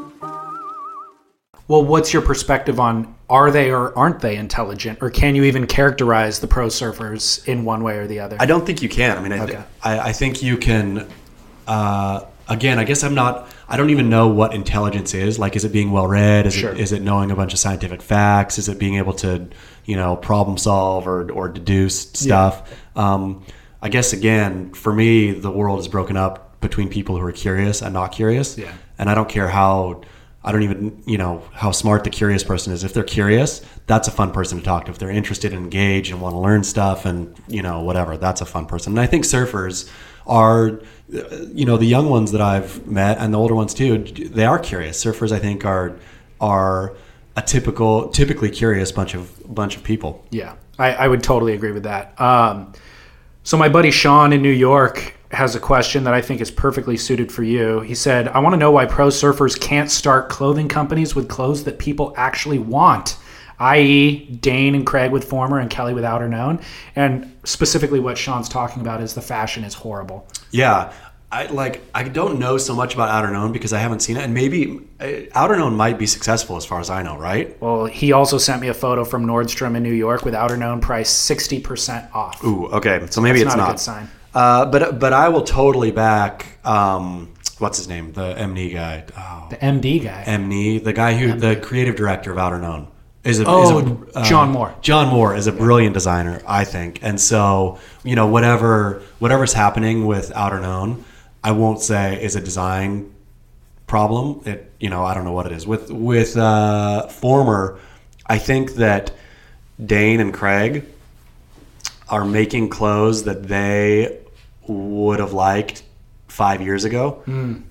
C: Well, what's your perspective on, are they or aren't they intelligent? Or can you even characterize the pro surfers in one way or the other?
D: I don't think you can. I mean, I think you can, again, I guess I don't even know what intelligence is. Like, is it being well-read? Is it knowing a bunch of scientific facts? Is it being able to, problem solve or deduce stuff? Yeah. I guess, again, for me, the world is broken up between people who are curious and not curious. Yeah. And I don't care how smart the curious person is. If they're curious, that's a fun person to talk to. If they're interested and engaged and want to learn stuff and, whatever, that's a fun person. And I think surfers are, the young ones that I've met and the older ones too, they are curious. Surfers, I think, are a typically curious bunch of people.
C: Yeah, I would totally agree with that. So my buddy Sean in New York has a question that I think is perfectly suited for you. He said, I want to know why pro surfers can't start clothing companies with clothes that people actually want, i.e. Dane and Craig with Former and Kelly with Outerknown. And specifically what Sean's talking about is the fashion is horrible.
D: Yeah. I don't know so much about Outerknown because I haven't seen it, and maybe Outerknown might be successful as far as I know, right?
C: Well, he also sent me a photo from Nordstrom in New York with Outerknown price 60% off.
D: Ooh, okay, so maybe
C: That's
D: it's not
C: a good sign.
D: But I will totally back what's his name, the MD guy.
C: The MD guy.
D: MD, the guy who the creative director of Outerknown.
C: John Moore.
D: John Moore is a brilliant designer, I think, and so whatever's happening with Outerknown, I won't say is a design problem. I don't know what it is. With Former, I think that Dane and Craig are making clothes that they would have liked 5 years ago,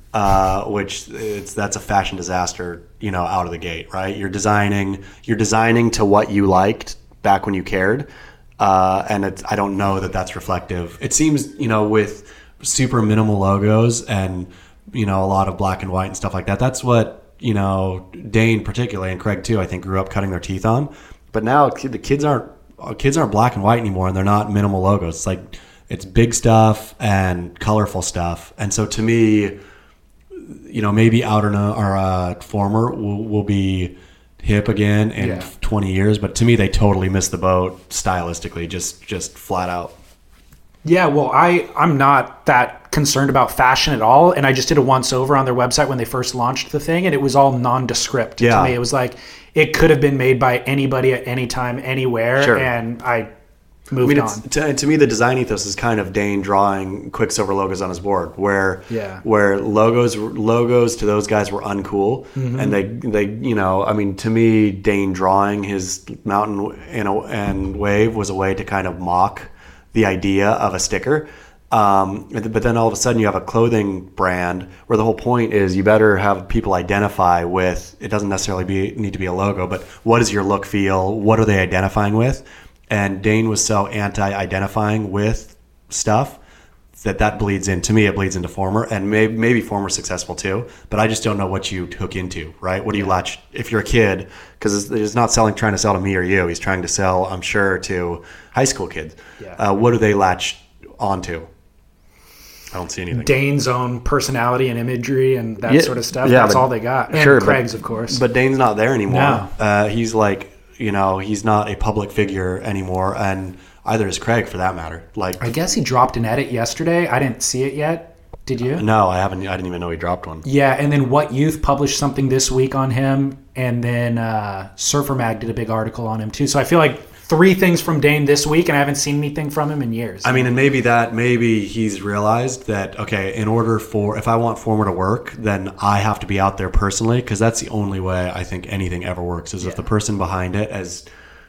D: that's a fashion disaster, out of the gate, right? You're designing to what you liked back when you cared, and I don't know that that's reflective. It seems, with super minimal logos and a lot of black and white and stuff like that, that's what Dane particularly and Craig too, I think, grew up cutting their teeth on. But now the kids aren't black and white anymore, and they're not minimal logos. It's big stuff and colorful stuff. And so to me, maybe Outerknown or Former will be hip again in 20 years, but to me they totally missed the boat stylistically, just flat out.
C: Yeah, well, I'm not that concerned about fashion at all, and I just did a once-over on their website when they first launched the thing, and it was all nondescript to me. It was like it could have been made by anybody at any time, anywhere, and I moved on.
D: To me, the design ethos is kind of Dane drawing Quicksilver logos on his board, where logos to those guys were uncool, and they to me, Dane drawing his mountain and wave was a way to kind of mock the idea of a sticker. But then all of a sudden you have a clothing brand where the whole point is you better have people identify with, it doesn't necessarily need to be a logo, but what does your look feel? What are they identifying with? And Dane was so anti-identifying with stuff that bleeds in. To me, it bleeds into Former, and maybe Former's successful too, but I just don't know what you hook into, right? What do you latch, if you're a kid, because he's not trying to sell to me or you, he's trying to sell, I'm sure, to high school kids. What do they latch onto? I don't see anything.
C: Dane's own personality and imagery and that sort of stuff. That's all they got. And Craig's, of course.
D: But Dane's not there anymore. No. He's he's not a public figure anymore, and either is Craig, for that matter.
C: I guess he dropped an edit yesterday. I didn't see it yet. Did you?
D: No, I haven't. I didn't even know he dropped one.
C: Yeah, and then What Youth published something this week on him, and then Surfer Mag did a big article on him too. So I feel like 3 things from Dane this week, and I haven't seen anything from him in years.
D: I mean, and maybe he's realized that, okay, if I want Former to work, then I have to be out there personally, because that's the only way I think anything ever works, is if the person behind it, as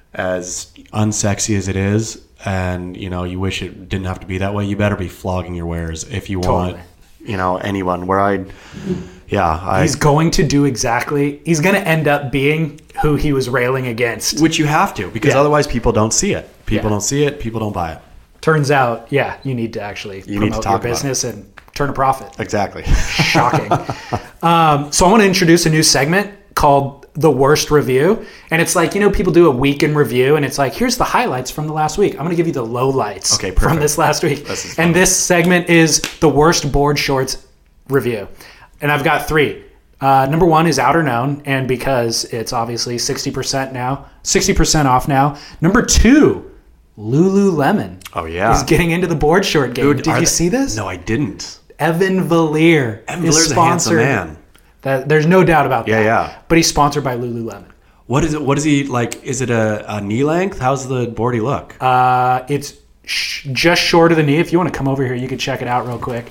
D: unsexy as it is, and you wish it didn't have to be that way, you better be flogging your wares if you want anyone. He's going to do exactly, he's going to end up being who he was railing against. Which you have to, because otherwise people don't see it. People don't see it, people don't buy it.
C: Turns out, you need to actually promote your business and turn a profit.
D: Exactly.
C: Shocking. So I want to introduce a new segment called The Worst Review. And it's like, people do a week in review, and it's like, here's the highlights from the last week. I'm going to give you the lowlights from this last week. And this segment is the worst board shorts review. And I've got 3. Number 1 is Outerknown, and because it's obviously 60% off now. Number 2, Lululemon.
D: Oh, yeah.
C: Is getting into the board short game. Dude, did you see this?
D: No, I didn't.
C: Evan Valier is sponsored.
D: A handsome man.
C: There's no doubt about that.
D: Yeah.
C: But he's sponsored by Lululemon.
D: What is it? What is he like? Is it a knee length? How's the boardy look?
C: It's just short of the knee. If you want to come over here, you can check it out real quick.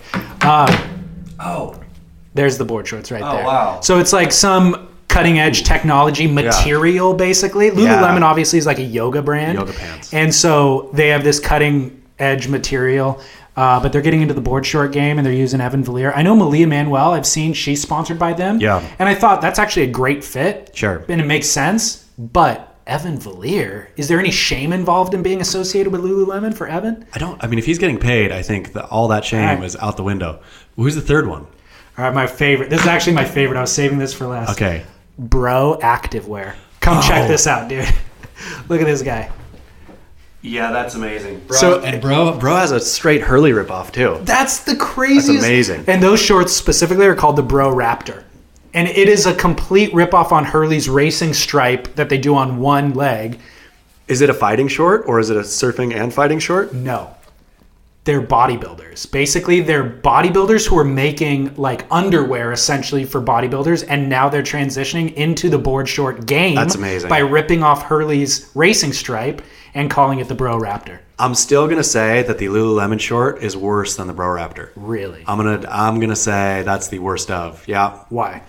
C: There's the board shorts right there.
D: Wow.
C: So it's like some cutting edge technology material, basically. Lululemon obviously is like a yoga brand.
D: Yoga pants.
C: And so they have this cutting edge material, but they're getting into the board short game, and they're using Evan Valier. I know Malia Manuel, I've seen she's sponsored by them.
D: Yeah.
C: And I thought that's actually a great fit.
D: Sure.
C: And it makes sense, but Evan Valier. Is there any shame involved in being associated with Lululemon for Evan?
D: If he's getting paid, I think that all that shame is out the window. Who's the third one?
C: All right, my favorite. This is actually my favorite. I was saving this for last.
D: Okay.
C: Bro Activewear. Come check this out, dude. Look at this guy.
D: Yeah, that's amazing. Bro has a straight Hurley ripoff too.
C: That's the craziest.
D: That's amazing.
C: And those shorts specifically are called the Bro Raptor. And it is a complete ripoff on Hurley's racing stripe that they do on one leg.
D: Is it a fighting short or is it a surfing and fighting short?
C: No. They're bodybuilders. Basically, they're bodybuilders who are making like underwear essentially for bodybuilders, and now they're transitioning into the board short game.
D: That's amazing.
C: By ripping off Hurley's racing stripe and calling it the Bro Raptor.
D: I'm still going to say that the Lululemon short is worse than the Bro Raptor.
C: Really?
D: I'm going to say that's the worst of. Yeah.
C: Why?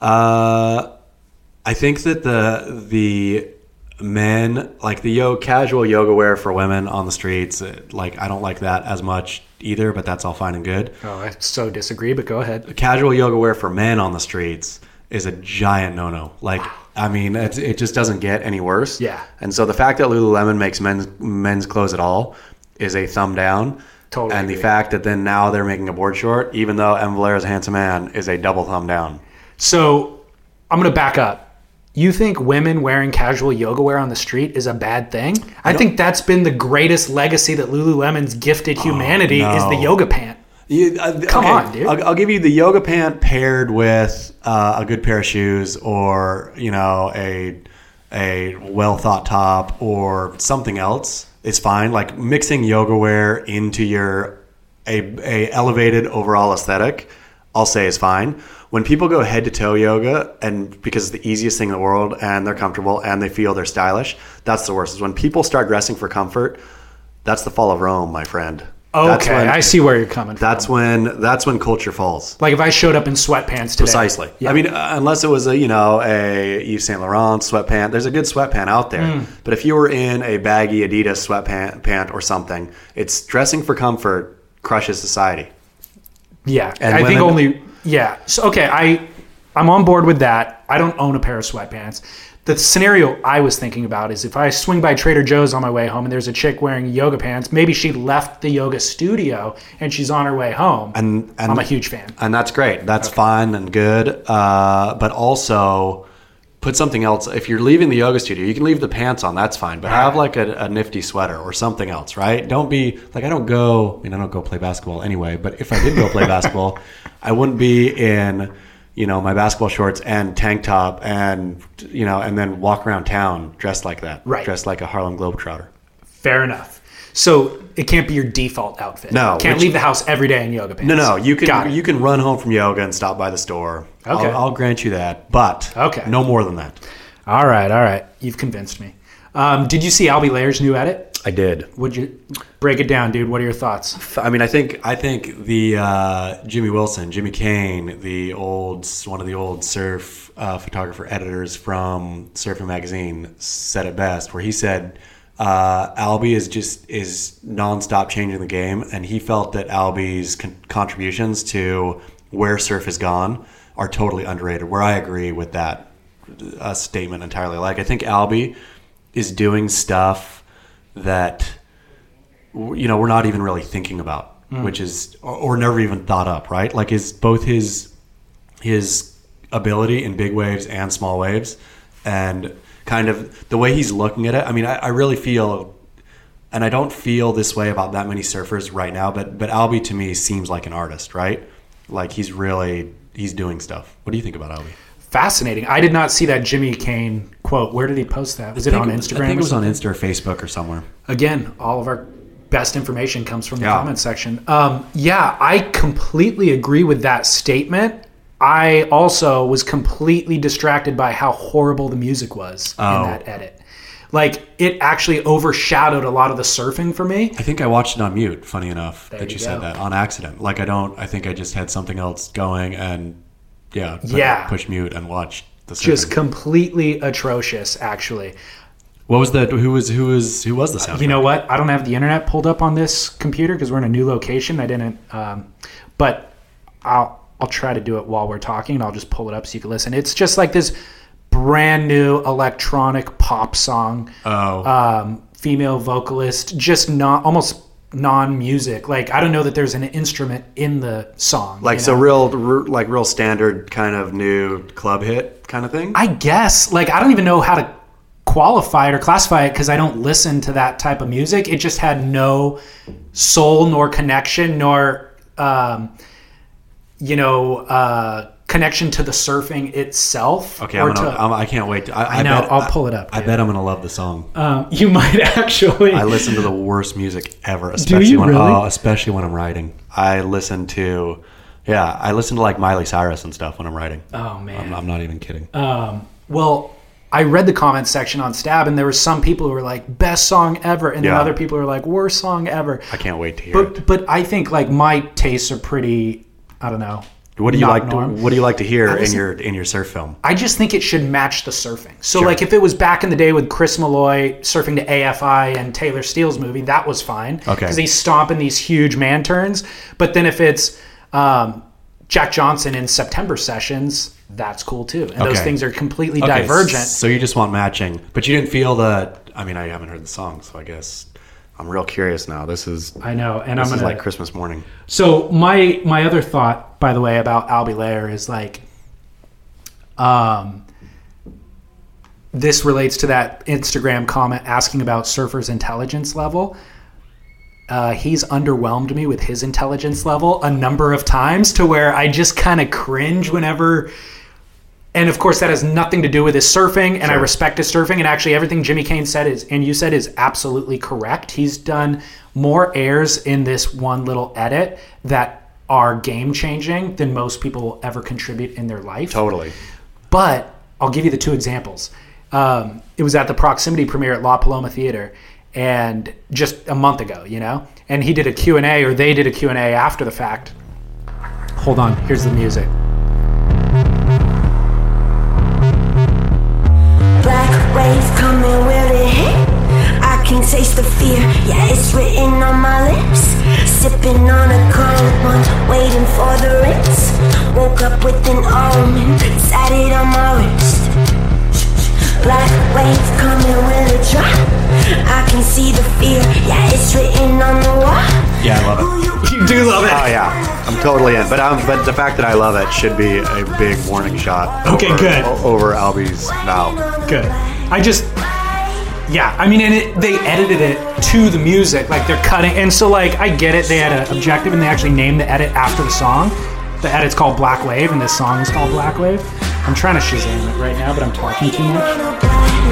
D: I think that the men, like the casual yoga wear for women on the streets, I don't like that as much either, but that's all fine and good.
C: Oh, I so disagree, but go ahead.
D: Casual yoga wear for men on the streets is a giant no-no. It just doesn't get any worse.
C: Yeah.
D: And so the fact that Lululemon makes men's clothes at all is a thumb down.
C: Totally.
D: And the fact that then now they're making a board short, even though Evan Valier is a handsome man, is a double thumb down.
C: So I'm going to back up. You think women wearing casual yoga wear on the street is a bad thing? I think that's been the greatest legacy that Lululemon's gifted humanity is the yoga pant. Come on, dude.
D: I'll give you the yoga pant paired with a good pair of shoes, or a well thought top or something else. It's fine. Like mixing yoga wear into a elevated overall aesthetic, I'll say is fine. When people go head to toe yoga, and because it's the easiest thing in the world and they're comfortable and they feel they're stylish, that's the worst. Is when people start dressing for comfort, that's the fall of Rome, my friend.
C: Okay, I see where you're coming from.
D: That's when culture falls.
C: Like if I showed up in sweatpants today.
D: Precisely. Yeah. Unless it was a Yves Saint Laurent sweatpant. There's a good sweatpant out there. But if you were in a baggy Adidas sweatpant or something, it's dressing for comfort crushes society.
C: Yeah, and I think only. Yeah. So, okay, I'm on board with that. I don't own a pair of sweatpants. The scenario I was thinking about is if I swing by Trader Joe's on my way home and there's a chick wearing yoga pants, maybe she left the yoga studio and she's on her way home. And I'm a huge fan.
D: And that's great. That's fine and good. But also put something else. If you're leaving the yoga studio, you can leave the pants on. That's fine. But have like a nifty sweater or something else, right? Don't be like, I don't go play basketball anyway. But if I did go play basketball, I wouldn't be in, my basketball shorts and tank top and then walk around town dressed like that.
C: Right.
D: Dressed like a Harlem Globetrotter.
C: Fair enough. So it can't be your default outfit.
D: No.
C: Can't leave the house every day in yoga pants.
D: No. You can run home from yoga and stop by the store.
C: Okay.
D: I'll grant you that. But no more than that.
C: All right. You've convinced me. Did you see Albie Lair's new edit?
D: I did.
C: Would you break it down, dude? What are your thoughts?
D: I think the Jimmy Kane, one of the old surf photographer editors from Surfing Magazine, said it best, where he said Albie is nonstop changing the game, and he felt that Albie's contributions to where surf has gone are totally underrated. Where I agree with that statement entirely. Like I think Albie is doing stuff that we're not even really thinking about, which is or never even thought up, right? Like both his ability in big waves and small waves, and kind of the way he's looking at it. I really feel, and I don't feel this way about that many surfers right now, but Albie to me seems like an artist, right? Like he's doing stuff. What do you think about Albie?
C: Fascinating. I did not see that Jimmy Kane quote. Where did he post that? Was it on Instagram?
D: I think it was on Insta or Facebook or somewhere.
C: Again, all of our best information comes from the comment section. I completely agree with that statement. I also was completely distracted by how horrible the music was in that edit. Like, it actually overshadowed a lot of the surfing for me.
D: I think I watched it on mute, funny enough, that you said that, on accident. Like, I think I just had something else going and push mute and watch the surfing.
C: Just completely atrocious, actually.
D: What was who was the soundtrack?
C: You know what? I don't have the internet pulled up on this computer because we're in a new location. I didn't, but I'll try to do it while we're talking, and I'll just pull it up so you can listen. It's just like this brand new electronic pop song. Female vocalist, just not almost non-music. Like, I don't know that there's an instrument in the song.
D: Like, so real standard kind of new club hit kind of thing?
C: I guess. Like, I don't even know how to qualify it or classify it because I don't listen to that type of music. It just had no soul nor connection nor, connection to the surfing itself.
D: Okay, I can't wait.
C: I'll pull it up.
D: I bet I'm going to love the song.
C: You might actually.
D: I listen to the worst music ever,
C: especially when
D: I'm writing. I listen to like Miley Cyrus and stuff when I'm writing.
C: Oh man,
D: I'm not even kidding.
C: Well, I read the comments section on Stab, and there were some people who were like, best song ever, and then other people were like, worst song ever.
D: I can't wait to hear it.
C: But I think like my tastes are pretty, I don't know.
D: What do you like to hear in your surf film?
C: I just think it should match the surfing. So like if it was back in the day with Chris Malloy surfing to AFI and Taylor Steele's movie, that was fine.
D: Okay.
C: Because he's stomping these huge man turns. But then if it's Jack Johnson in September Sessions, that's cool too. And those things are completely divergent.
D: So you just want matching. But you didn't feel that, I haven't heard the song, so I guess I'm real curious now.
C: I know. And
D: this is like Christmas morning.
C: So my other thought, by the way, about Albie Layer is like, this relates to that Instagram comment asking about Surfer's intelligence level. He's underwhelmed me with his intelligence level a number of times to where I just kind of cringe whenever. And of course, that has nothing to do with his surfing, and I respect his surfing. And actually, everything Jimmy Kane said is absolutely correct. He's done more airs in this one little edit that are game changing than most people will ever contribute in their life.
D: Totally.
C: But I'll give you the two examples. It was at the Proximity premiere at La Paloma Theater, and just a month ago, and he did a Q&A, or they did a Q&A after the fact. Hold on, here's the music.
G: Black wave coming, will it hit? I can taste the fear, yeah, it's written on my lips. Sipping on a cold one, waiting for the rinse. Woke up with an omen, tatted on my wrist. Black wave coming, will it drop? I can see the fear, yeah, it's written on the wall.
D: Yeah, I love it.
C: You do love it.
D: Oh yeah, I'm totally in. But the fact that I love it should be a big warning shot.
C: Okay, good.
D: Over Albie's now.
C: Good. And they edited it to the music, like they're cutting, and so like I get it. They had an objective, and they actually named the edit after the song. The edit's called Black Wave, and this song is called Black Wave. I'm trying to Shazam it right now, but I'm talking too much.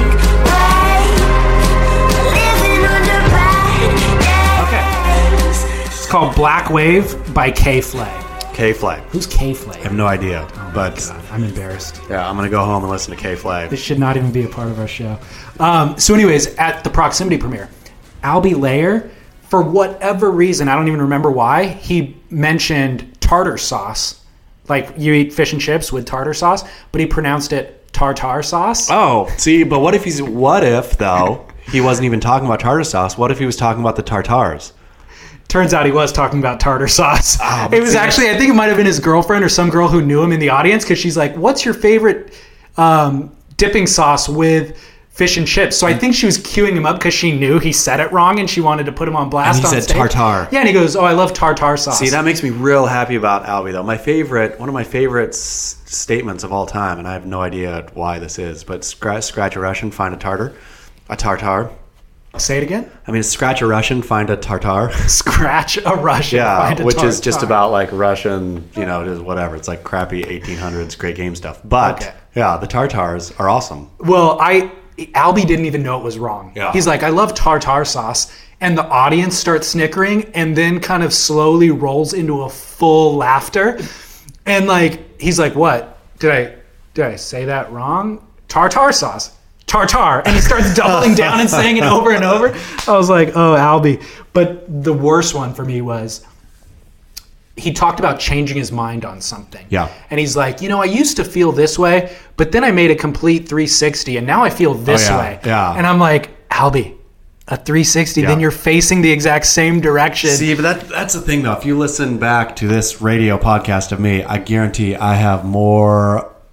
C: It's called Black Wave by K-Flay.
D: K-Flay.
C: Who's K-Flay?
D: I have no idea, but
C: God, I'm embarrassed.
D: Yeah, I'm gonna go home and listen to K-Flay.
C: This should not even be a part of our show. So anyways, at the Proximity premiere, Albie Layer, for whatever reason, I don't even remember why, he mentioned tartar sauce. Like, you eat fish and chips with tartar sauce, but he pronounced it tartar sauce.
D: Oh, see, but what if though, he wasn't even talking about tartar sauce? What if he was talking about the tartars?
C: Turns out he was talking about tartar sauce.
D: Oh,
C: it was actually, I think it might have been his girlfriend or some girl who knew him in the audience, because she's like, what's your favorite dipping sauce with fish and chips? So I think she was queuing him up because she knew he said it wrong and she wanted to put him on blast.
D: And he said tartar.
C: Yeah, and he goes, oh, I love tartar sauce.
D: See, that makes me real happy about Albie, though. One of my favorite statements of all time, and I have no idea why this is, but scratch a Russian, find a tartar. A tartar.
C: Say it again?
D: Scratch a Russian, find a tartar.
C: Scratch a Russian, find a
D: which
C: tartar.
D: Is just about like Russian, it is whatever. It's like crappy 1800s great game stuff. But, yeah, the tartars are awesome.
C: Well, Albie didn't even know it was wrong.
D: Yeah.
C: He's like, I love tartar sauce. And the audience starts snickering and then kind of slowly rolls into a full laughter. And like, he's like, what? Did I say that wrong? Tartar sauce. Tartar. And he starts doubling down and saying it over and over. I was like, oh, Albie. But the worst one for me was, he talked about changing his mind on something.
D: Yeah.
C: And he's like, I used to feel this way, but then I made a complete 360 and now I feel this way.
D: Yeah.
C: And I'm like, Albie, a 360, then you're facing the exact same direction.
D: See, but that's the thing, though. If you listen back to this radio podcast of me, I guarantee I have more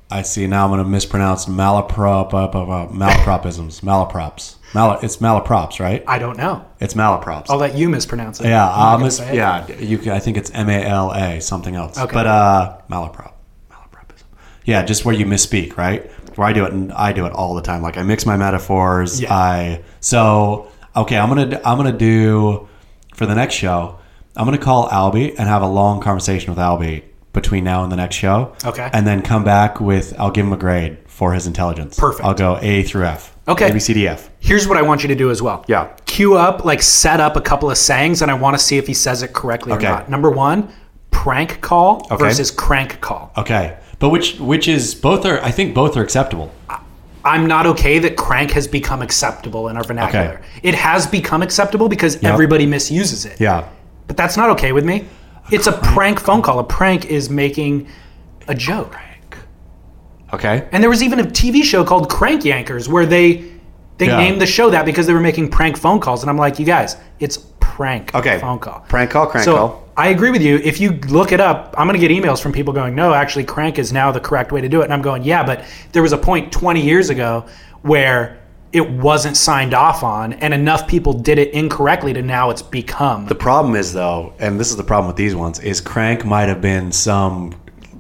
D: I see. Now I'm going to mispronounce malapropisms. Malaprops. It's malaprops, right?
C: I don't know.
D: It's malaprops.
C: I'll let you mispronounce it.
D: Yeah, you can. I think it's MALA something else.
C: Okay.
D: But malapropism. Yeah, just where you misspeak, right? Where I do it all the time. Like I mix my metaphors. Yeah. Okay, I'm gonna do for the next show. I'm gonna call Albie and have a long conversation with Albie between now and the next show.
C: Okay.
D: And then come back with, I'll give him a grade for his intelligence.
C: Perfect.
D: I'll go A through F.
C: Okay.
D: A, B, C, D, F.
C: Here's what I want you to do as well.
D: Yeah.
C: Cue up, set up a couple of sayings, and I want to see if he says it correctly or not. Number 1, prank call versus crank call.
D: Okay. But which is, I think both are acceptable.
C: I'm not okay that crank has become acceptable in our vernacular. Okay. It has become acceptable because everybody misuses it.
D: Yeah.
C: But that's not okay with me. It's a prank phone call. A prank is making a joke.
D: Okay.
C: And there was even a TV show called Crank Yankers where they named the show that because they were making prank phone calls. And I'm like, you guys, it's prank phone call.
D: Prank call, crank call.
C: I agree with you. If you look it up, I'm going to get emails from people going, no, actually crank is now the correct way to do it. And I'm going, yeah, but there was a point 20 years ago where it wasn't signed off on and enough people did it incorrectly to now it's become.
D: The problem is though, and this is the problem with these ones, is crank might have been some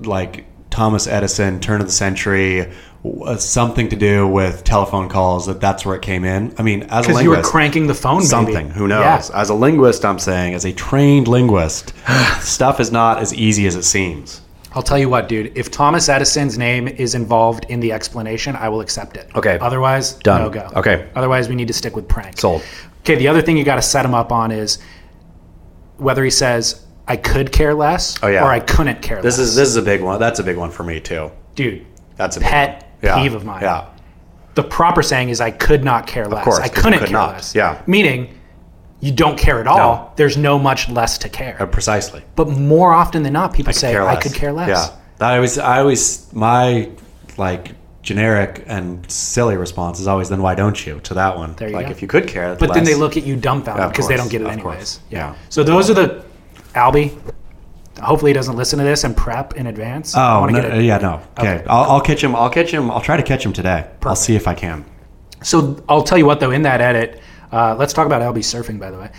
D: Thomas Edison, turn of the century, something to do with telephone calls, that's where it came in. I mean, as a linguist,
C: because you were cranking the phone,
D: something, who knows? Yeah. As a linguist, I'm saying, as a trained linguist, stuff is not as easy as it seems.
C: I'll tell you what, dude, if Thomas Edison's name is involved in the explanation, I will accept it.
D: Okay.
C: Otherwise,
D: done.
C: No go.
D: Okay.
C: Otherwise, we need to stick with prank.
D: Sold.
C: Okay, the other thing you got to set him up on is whether he says, I could care less or I couldn't care less.
D: This is a big one. That's a big one for me too.
C: Dude,
D: that's a
C: pet peeve of mine.
D: Yeah.
C: The proper saying is I could not care less. Of course, I couldn't care less.
D: Yeah.
C: Meaning you don't care at all. No. There's no much less to care.
D: Precisely.
C: But more often than not, people say I could care less.
D: Yeah. I always my generic and silly response is always, then why don't you, to that one.
C: There you go.
D: If you could care
C: but
D: less.
C: Then they look at you dumbfounded because they don't get it anyways.
D: Course. Yeah.
C: So those are the Albie. Hopefully he doesn't listen to this and prep in advance.
D: Oh, no. Okay. I'll catch him. I'll try to catch him today. Perfect. I'll see if I can.
C: So I'll tell you what, though, in that edit, let's talk about Albie surfing, by the way.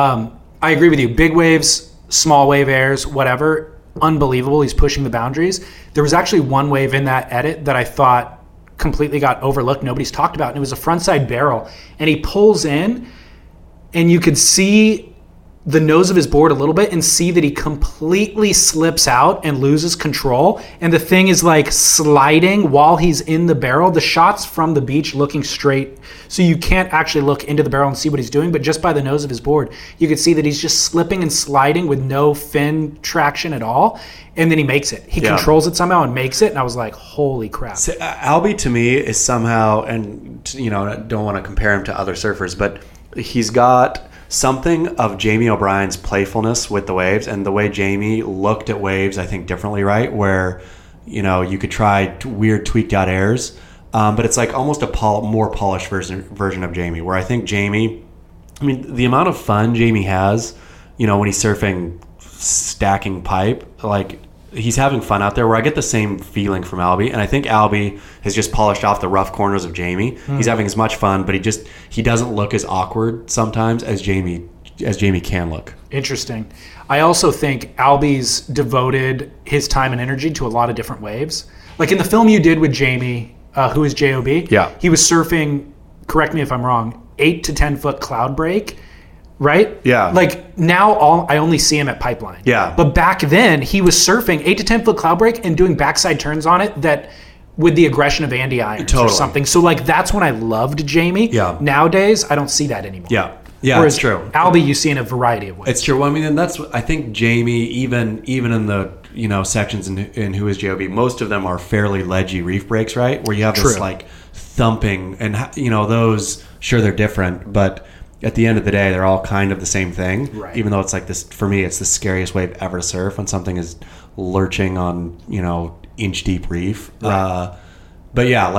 C: I agree with you. Big waves, small wave airs, whatever, unbelievable. He's pushing the boundaries. There was actually one wave in that edit that I thought completely got overlooked. Nobody's talked about, and it was a frontside barrel. And he pulls in, and you could see the nose of his board a little bit and see that he completely slips out and loses control. And the thing is sliding while he's in the barrel. The shot's from the beach looking straight, so you can't actually look into the barrel and see what he's doing, but just by the nose of his board, you can see that he's just slipping and sliding with no fin traction at all. And then he makes it. He controls it somehow and makes it. And I was like, holy crap.
D: So, Albie to me is somehow, and I don't want to compare him to other surfers, but he's got something of Jamie O'Brien's playfulness with the waves, and the way Jamie looked at waves, I think, differently, right? Where, you could try weird tweaked out airs, but it's almost a more polished version of Jamie, where I think Jamie, the amount of fun Jamie has, when he's surfing stacking pipe, he's having fun out there, where I get the same feeling from Albie. And I think Albie has just polished off the rough corners of Jamie. He's having as much fun, but he doesn't look as awkward sometimes as Jamie can look.
C: Interesting. I also think Albie's devoted his time and energy to a lot of different waves. Like in the film you did with Jamie, who is J.O.B., he was surfing, correct me if I'm wrong, 8 to 10 foot cloud break. Right?
D: Yeah.
C: Now I only see him at Pipeline.
D: Yeah.
C: But back then he was surfing 8 to 10 foot cloud break and doing backside turns on it that with the aggression of Andy Irons or something. So that's when I loved Jamie.
D: Yeah.
C: Nowadays I don't see that anymore.
D: Yeah. Yeah.
C: Whereas
D: it's true.
C: Albie you see in a variety of ways.
D: It's true. Well, and that's I think Jamie, even in the sections in Who is J.O.B., most of them are fairly ledgy reef breaks, right? Where you have this thumping, and those, sure, they're different, but at the end of the day, they're all kind of the same thing.
C: Right.
D: Even though it's this, for me, it's the scariest wave ever to surf when something is lurching on, inch deep reef.
C: Right.
D: But yeah,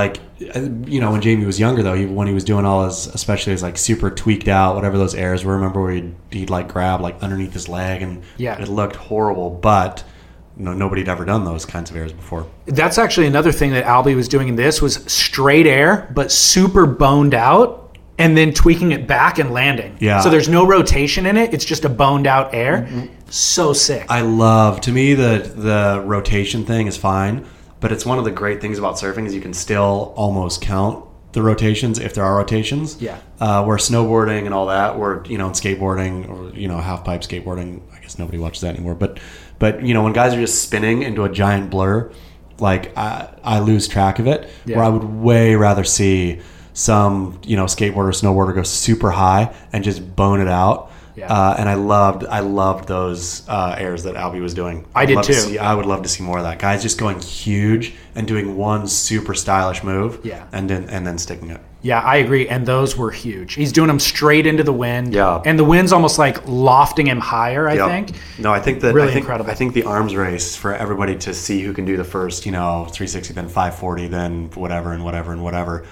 D: when Jamie was younger though, when he was doing all his, especially his super tweaked out, whatever those airs were, remember where he'd grab underneath his leg and it looked horrible. But nobody'd ever done those kinds of airs before.
C: That's actually another thing that Albie was doing in this was straight air, but super boned out, and then tweaking it back and landing.
D: Yeah.
C: So there's no rotation in it. It's just a boned out air. Mm-hmm. So sick.
D: To me, the rotation thing is fine, but it's one of the great things about surfing is you can still almost count the rotations if there are rotations.
C: Yeah.
D: Where snowboarding and all that, where, in skateboarding or, half pipe skateboarding, I guess nobody watches that anymore. But when guys are just spinning into a giant blur, like I lose track of it.
C: Yeah.
D: Where I would way rather see some, skateboarder, snowboarder go super high and just bone it out.
C: Yeah.
D: And I loved those airs that Albie was doing.
C: I did too.
D: I would love to see more of that. Guys just going huge and doing one super stylish move.
C: Yeah.
D: And then sticking it.
C: Yeah, I agree. And those were huge. He's doing them straight into the wind.
D: Yeah.
C: And the wind's almost like lofting him higher, I think.
D: No, I think that
C: really incredible.
D: I think the arms race for everybody to see who can do the first, 360, then 540, then whatever and whatever and whatever.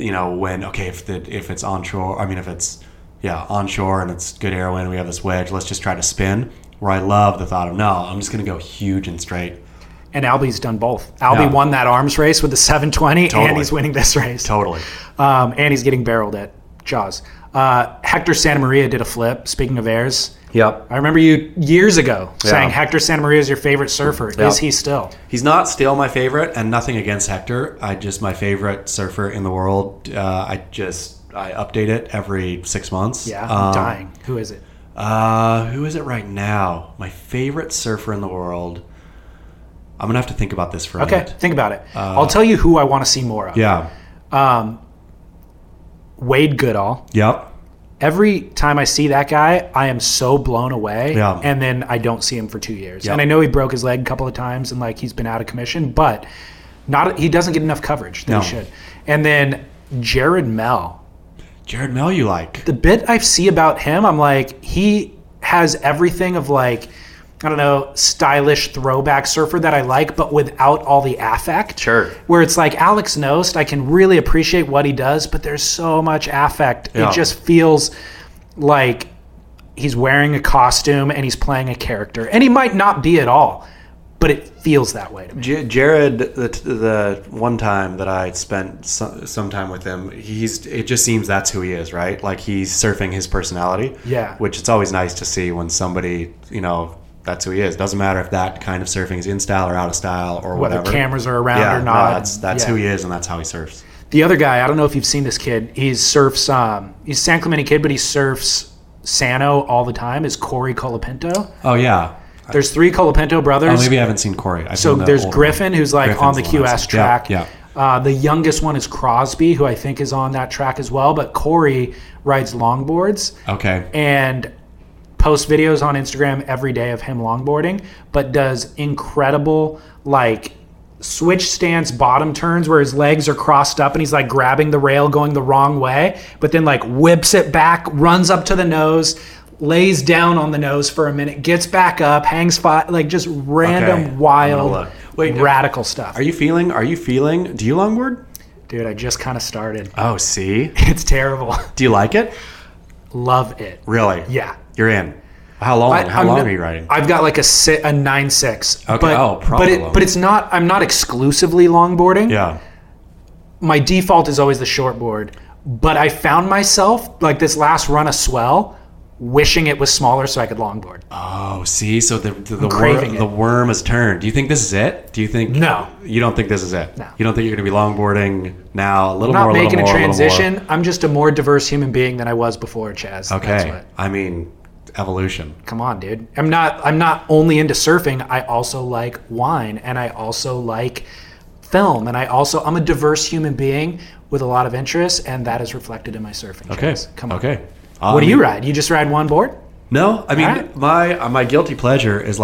D: If it's onshore, if it's onshore and it's good air wind, we have this wedge, let's just try to spin. Where I love the thought of, no, I'm just going to go huge and straight.
C: And Albie's done both. Albie won that arms race with the 720, totally. And he's winning this race.
D: Totally.
C: And he's getting barreled at Jaws. Hector Santamaria did a flip, speaking of airs.
D: Yep.
C: I remember you years ago saying Hector Santamaria is your favorite surfer. Yep. Is he still?
D: He's not still my favorite, and nothing against Hector. My favorite surfer in the world. I update it every 6 months.
C: Yeah, I'm dying. Who is it?
D: Who is it right now? My favorite surfer in the world. I'm going to have to think about this for a minute.
C: Okay, think about it. I'll tell you who I want to see more of.
D: Yeah.
C: Wade Goodall.
D: Yep.
C: Every time I see that guy, I am so blown away.
D: Yeah.
C: And then I don't see him for 2 years.
D: Yep.
C: And I know he broke his leg a couple of times and he's been out of commission, but he doesn't get enough coverage that he should. And then Jared Mell.
D: Jared Mell you like.
C: The bit I see about him, I'm like, he has everything of stylish throwback surfer that I like, but without all the affect.
D: Sure.
C: Where it's like Alex Nost, I can really appreciate what he does, but there's so much affect. Yeah. It just feels like he's wearing a costume and he's playing a character. And he might not be at all, but it feels that way to me.
D: Jared, the one time that I spent some time with him, it just seems that's who he is, right? Like he's surfing his personality.
C: Yeah.
D: Which it's always nice to see when somebody, that's who he is. Doesn't matter if that kind of surfing is in style or out of style or whatever.
C: Whether cameras are around or not.
D: No, that's who he is, and that's how he surfs.
C: The other guy, I don't know if you've seen this kid. He surfs. He's a San Clemente kid, but he surfs Sano all the time. Is Corey Colapinto?
D: Oh yeah.
C: There's 3 Colapinto brothers.
D: Oh, maybe I haven't seen Corey.
C: So there's Griffin, who's on the QS track.
D: Yeah.
C: The youngest one is Crosby, who I think is on that track as well. But Corey rides longboards.
D: Okay.
C: And posts videos on Instagram every day of him longboarding, but does incredible switch stance bottom turns where his legs are crossed up and he's grabbing the rail going the wrong way, but then whips it back, runs up to the nose, lays down on the nose for a minute, gets back up, hangs just random wild radical stuff.
D: Are you feeling do you longboard?
C: Dude, I just kind of started.
D: Oh, see?
C: It's terrible.
D: Do you like it?
C: Love it.
D: Really?
C: Yeah.
D: You're in. How long are you riding?
C: I've got a 9.6.
D: Okay.
C: But but it's not. I'm not exclusively longboarding.
D: Yeah.
C: My default is always the shortboard, but I found myself this last run of swell, wishing it was smaller so I could longboard.
D: Oh, see, so the worm has turned. Do you think this is it? Do you think?
C: No.
D: You don't think this is it?
C: No.
D: You don't think you're going to be longboarding now? A little more.
C: I'm not making a transition. I'm just a more diverse human being than I was before, Chaz.
D: Okay. Evolution.
C: Come on, dude. I'm not only into surfing. I also like wine, and I also like film, and I'm a diverse human being with a lot of interests, and that is reflected in my surfing.
D: Okay.
C: Chaz. Come on.
D: Okay.
C: What do you ride? You just ride one board?
D: No, my guilty pleasure is a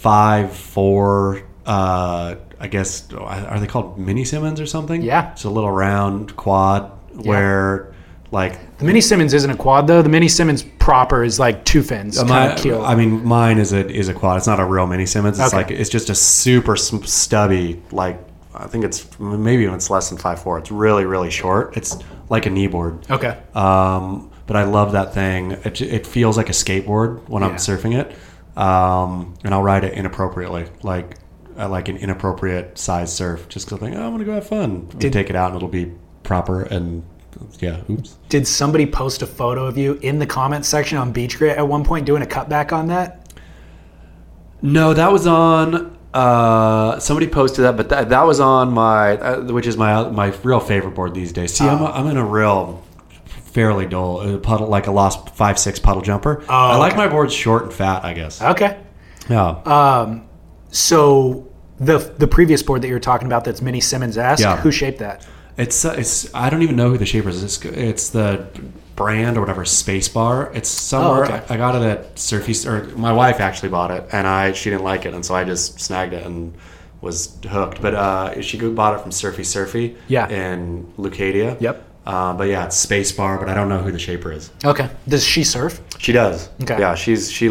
D: 5.4. I guess are they called mini Simmons or something?
C: Yeah.
D: It's a little round quad where
C: the mini Simmons isn't a quad though. The mini Simmons proper is 2 fins.
D: Mine is a quad. It's not a real mini Simmons. It's it's just a super stubby. I think it's maybe even it's less than 5.4. It's really really short. It's like a knee board.
C: Okay.
D: But I love that thing. It feels like a skateboard when I'm surfing it. and I'll ride it inappropriately, like an inappropriate size surf, just because I think, I'm gonna go have fun. Take it out and it'll be proper. And yeah, oops.
C: Did somebody post a photo of you in the comments section on Beach Grit at one point doing a cutback on that?
D: No, that was on. Somebody posted that, but that was on my, which is my real favorite board these days. See, I'm in a real fairly dull puddle, like a Lost 5.6 puddle jumper. I like my boards short and fat, I guess.
C: Okay.
D: Yeah.
C: So the previous board that you were talking about, that's Mini Simmons-esque, who shaped that?
D: It's I don't even know who the shaper is. It's the brand or whatever, Spacebar. It's somewhere. I got it at Surfy, or my wife actually bought it, and she didn't like it, and so I just snagged it and was hooked. But she bought it from Surfy in Leucadia.
C: Yep.
D: But yeah, it's Spacebar, but I don't know who the shaper is.
C: Okay. Does she surf?
D: She does.
C: Okay.
D: Yeah,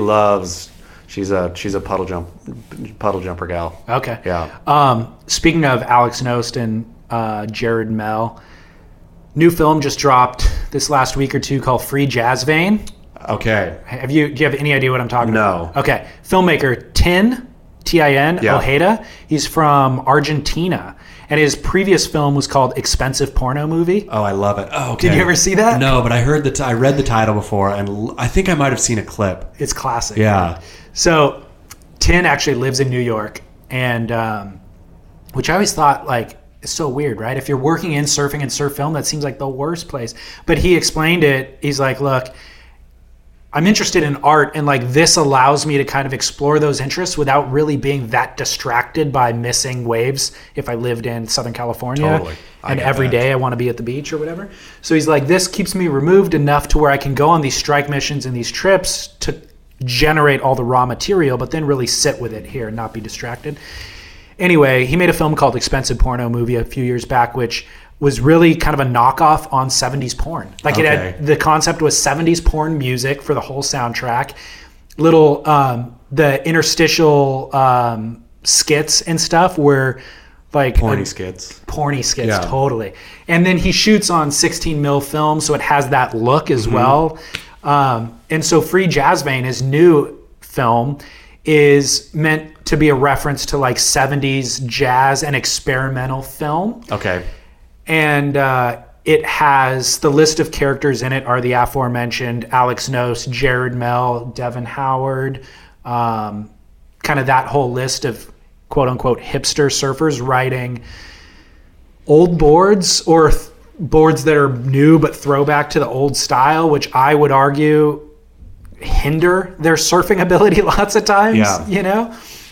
D: she's a puddle jumper gal.
C: Okay.
D: Yeah.
C: Speaking of Alex Knost and Jared Mell, new film just dropped this last week or two called Free Jazz Vein.
D: Okay.
C: Do you have any idea what I'm talking about?
D: No.
C: Okay. Filmmaker Tin Ojeda. He's from Argentina. And his previous film was called Expensive Porno Movie.
D: Oh, I love it. Oh, okay.
C: Did you ever see that?
D: No, but I read the title before, and I think I might have seen a clip.
C: It's classic.
D: Yeah.
C: Right? So, Tin actually lives in New York, and which I always thought, like, it's so weird, right? If you're working in surfing and surf film, that seems like the worst place. But he explained it. He's like, look, I'm interested in art, and like this allows me to kind of explore those interests without really being that distracted by missing waves if I lived in Southern California.
D: Totally.
C: And every day I want to be at the beach or whatever. So he's like, this keeps me removed enough to where I can go on these strike missions and these trips to generate all the raw material, but then really sit with it here and not be distracted. Anyway, he made a film called Expensive Porno Movie a few years back, which was really kind of a knockoff on 70s porn. Like the concept was 70s porn music for the whole soundtrack. Little, the interstitial skits and stuff were like...
D: Porny skits,
C: yeah. Totally. And then he shoots on 16 mil film, so it has that look as well. And so Free Jazz Vein, his new film, is meant to be a reference to like 70s jazz and experimental film.
D: Okay.
C: And it has, the list of characters in it are the aforementioned Alex Knost, Jared Mell, Devin Howard, kind of that whole list of quote-unquote hipster surfers riding old boards or boards that are new but throwback to the old style, which I would argue hinder their surfing ability lots of times, you know?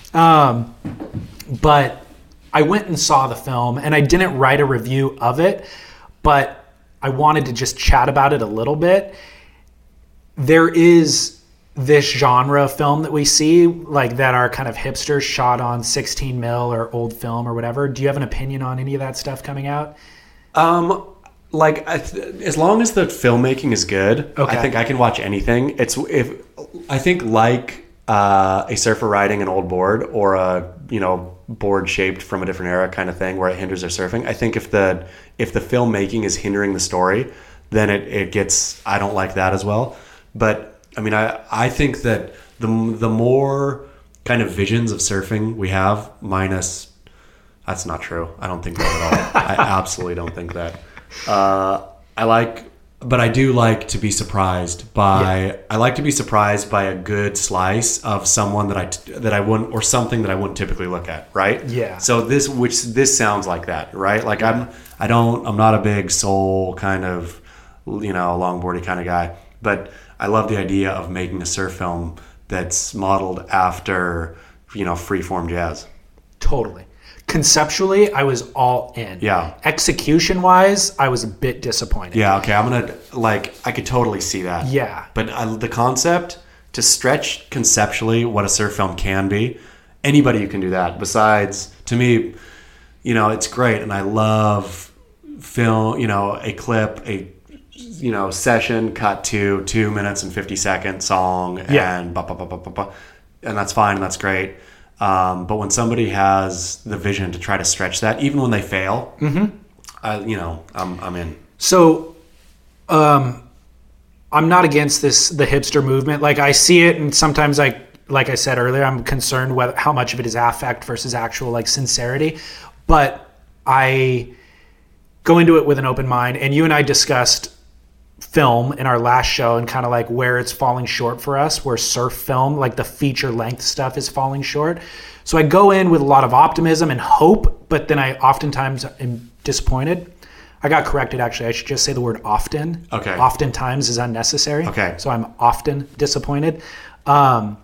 C: But I went and saw the film, and I didn't write a review of it, but I wanted to just chat about it a little bit. There is this genre of film that we see, like that are kind of hipsters shot on 16 mil or old film or whatever. Do you have an opinion on any of that stuff coming out?
D: Like as long as the filmmaking is good, I think I can watch anything. I think like a surfer riding an old board or a board shaped from a different era kind of thing where it hinders their surfing. I think if the filmmaking is hindering the story, then it gets, I don't like that as well. But I mean, I think that the more kind of visions of surfing we have, minus, that's not true. I don't think that at all. I absolutely don't think that. But I do like to be surprised by. I like to be surprised by a good slice of someone that I wouldn't, or something that I wouldn't typically look at, right?
C: Yeah.
D: So this sounds like that, right? Like I'm not a big soul kind of, longboardy kind of guy, but I love the idea of making a surf film that's modeled after, freeform jazz.
C: Totally. Conceptually, I was all in.
D: Yeah.
C: Execution-wise, I was a bit disappointed.
D: Yeah, okay. I could totally see that.
C: Yeah.
D: But the concept, to stretch conceptually what a surf film can be, anybody can do that. Besides, to me, it's great. And I love film, a clip, a session cut to 2 minutes and 50 second song and and that's fine and that's great. But when somebody has the vision to try to stretch that, even when they fail, I'm in.
C: So, I'm not against the hipster movement. Like I see it, and sometimes like I said earlier, I'm concerned with how much of it is affect versus actual like sincerity. But I go into it with an open mind. And you and I discussed film in our last show and kind of like where it's falling short for us, where surf film, like the feature length stuff, is falling short. So I go in with a lot of optimism and hope, but then I oftentimes am disappointed. I got corrected, actually. I should just say the word often.
D: Okay.
C: Oftentimes is unnecessary.
D: Okay.
C: So I'm often disappointed. And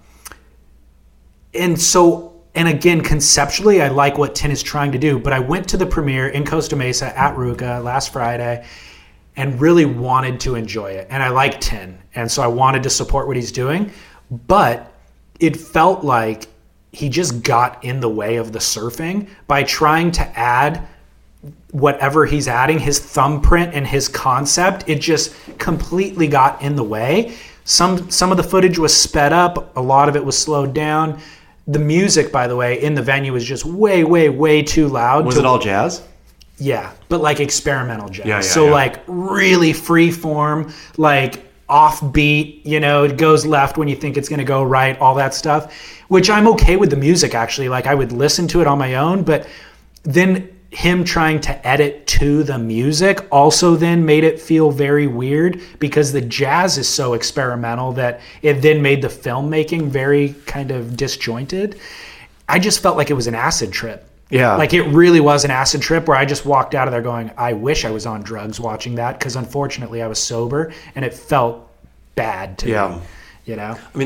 C: again, conceptually, I like what Tin is trying to do, but I went to the premiere in Costa Mesa at Ruka last Friday and really wanted to enjoy it. And I like Tin, and so I wanted to support what he's doing, but it felt like he just got in the way of the surfing by trying to add whatever he's adding, his thumbprint and his concept. It just completely got in the way. Some of the footage was sped up. A lot of it was slowed down. The music, by the way, in the venue was just way, way, way too loud.
D: Was it all jazz?
C: Yeah, but like experimental jazz. Like really free form, like offbeat, it goes left when you think it's going to go right, all that stuff, which I'm okay with the music, actually. Like I would listen to it on my own, but then him trying to edit to the music also then made it feel very weird, because the jazz is so experimental that it then made the filmmaking very kind of disjointed. I just felt like it was an acid trip.
D: Yeah.
C: Like it really was an acid trip where I just walked out of there going, I wish I was on drugs watching that, because unfortunately I was sober and it felt bad to me.
D: I mean,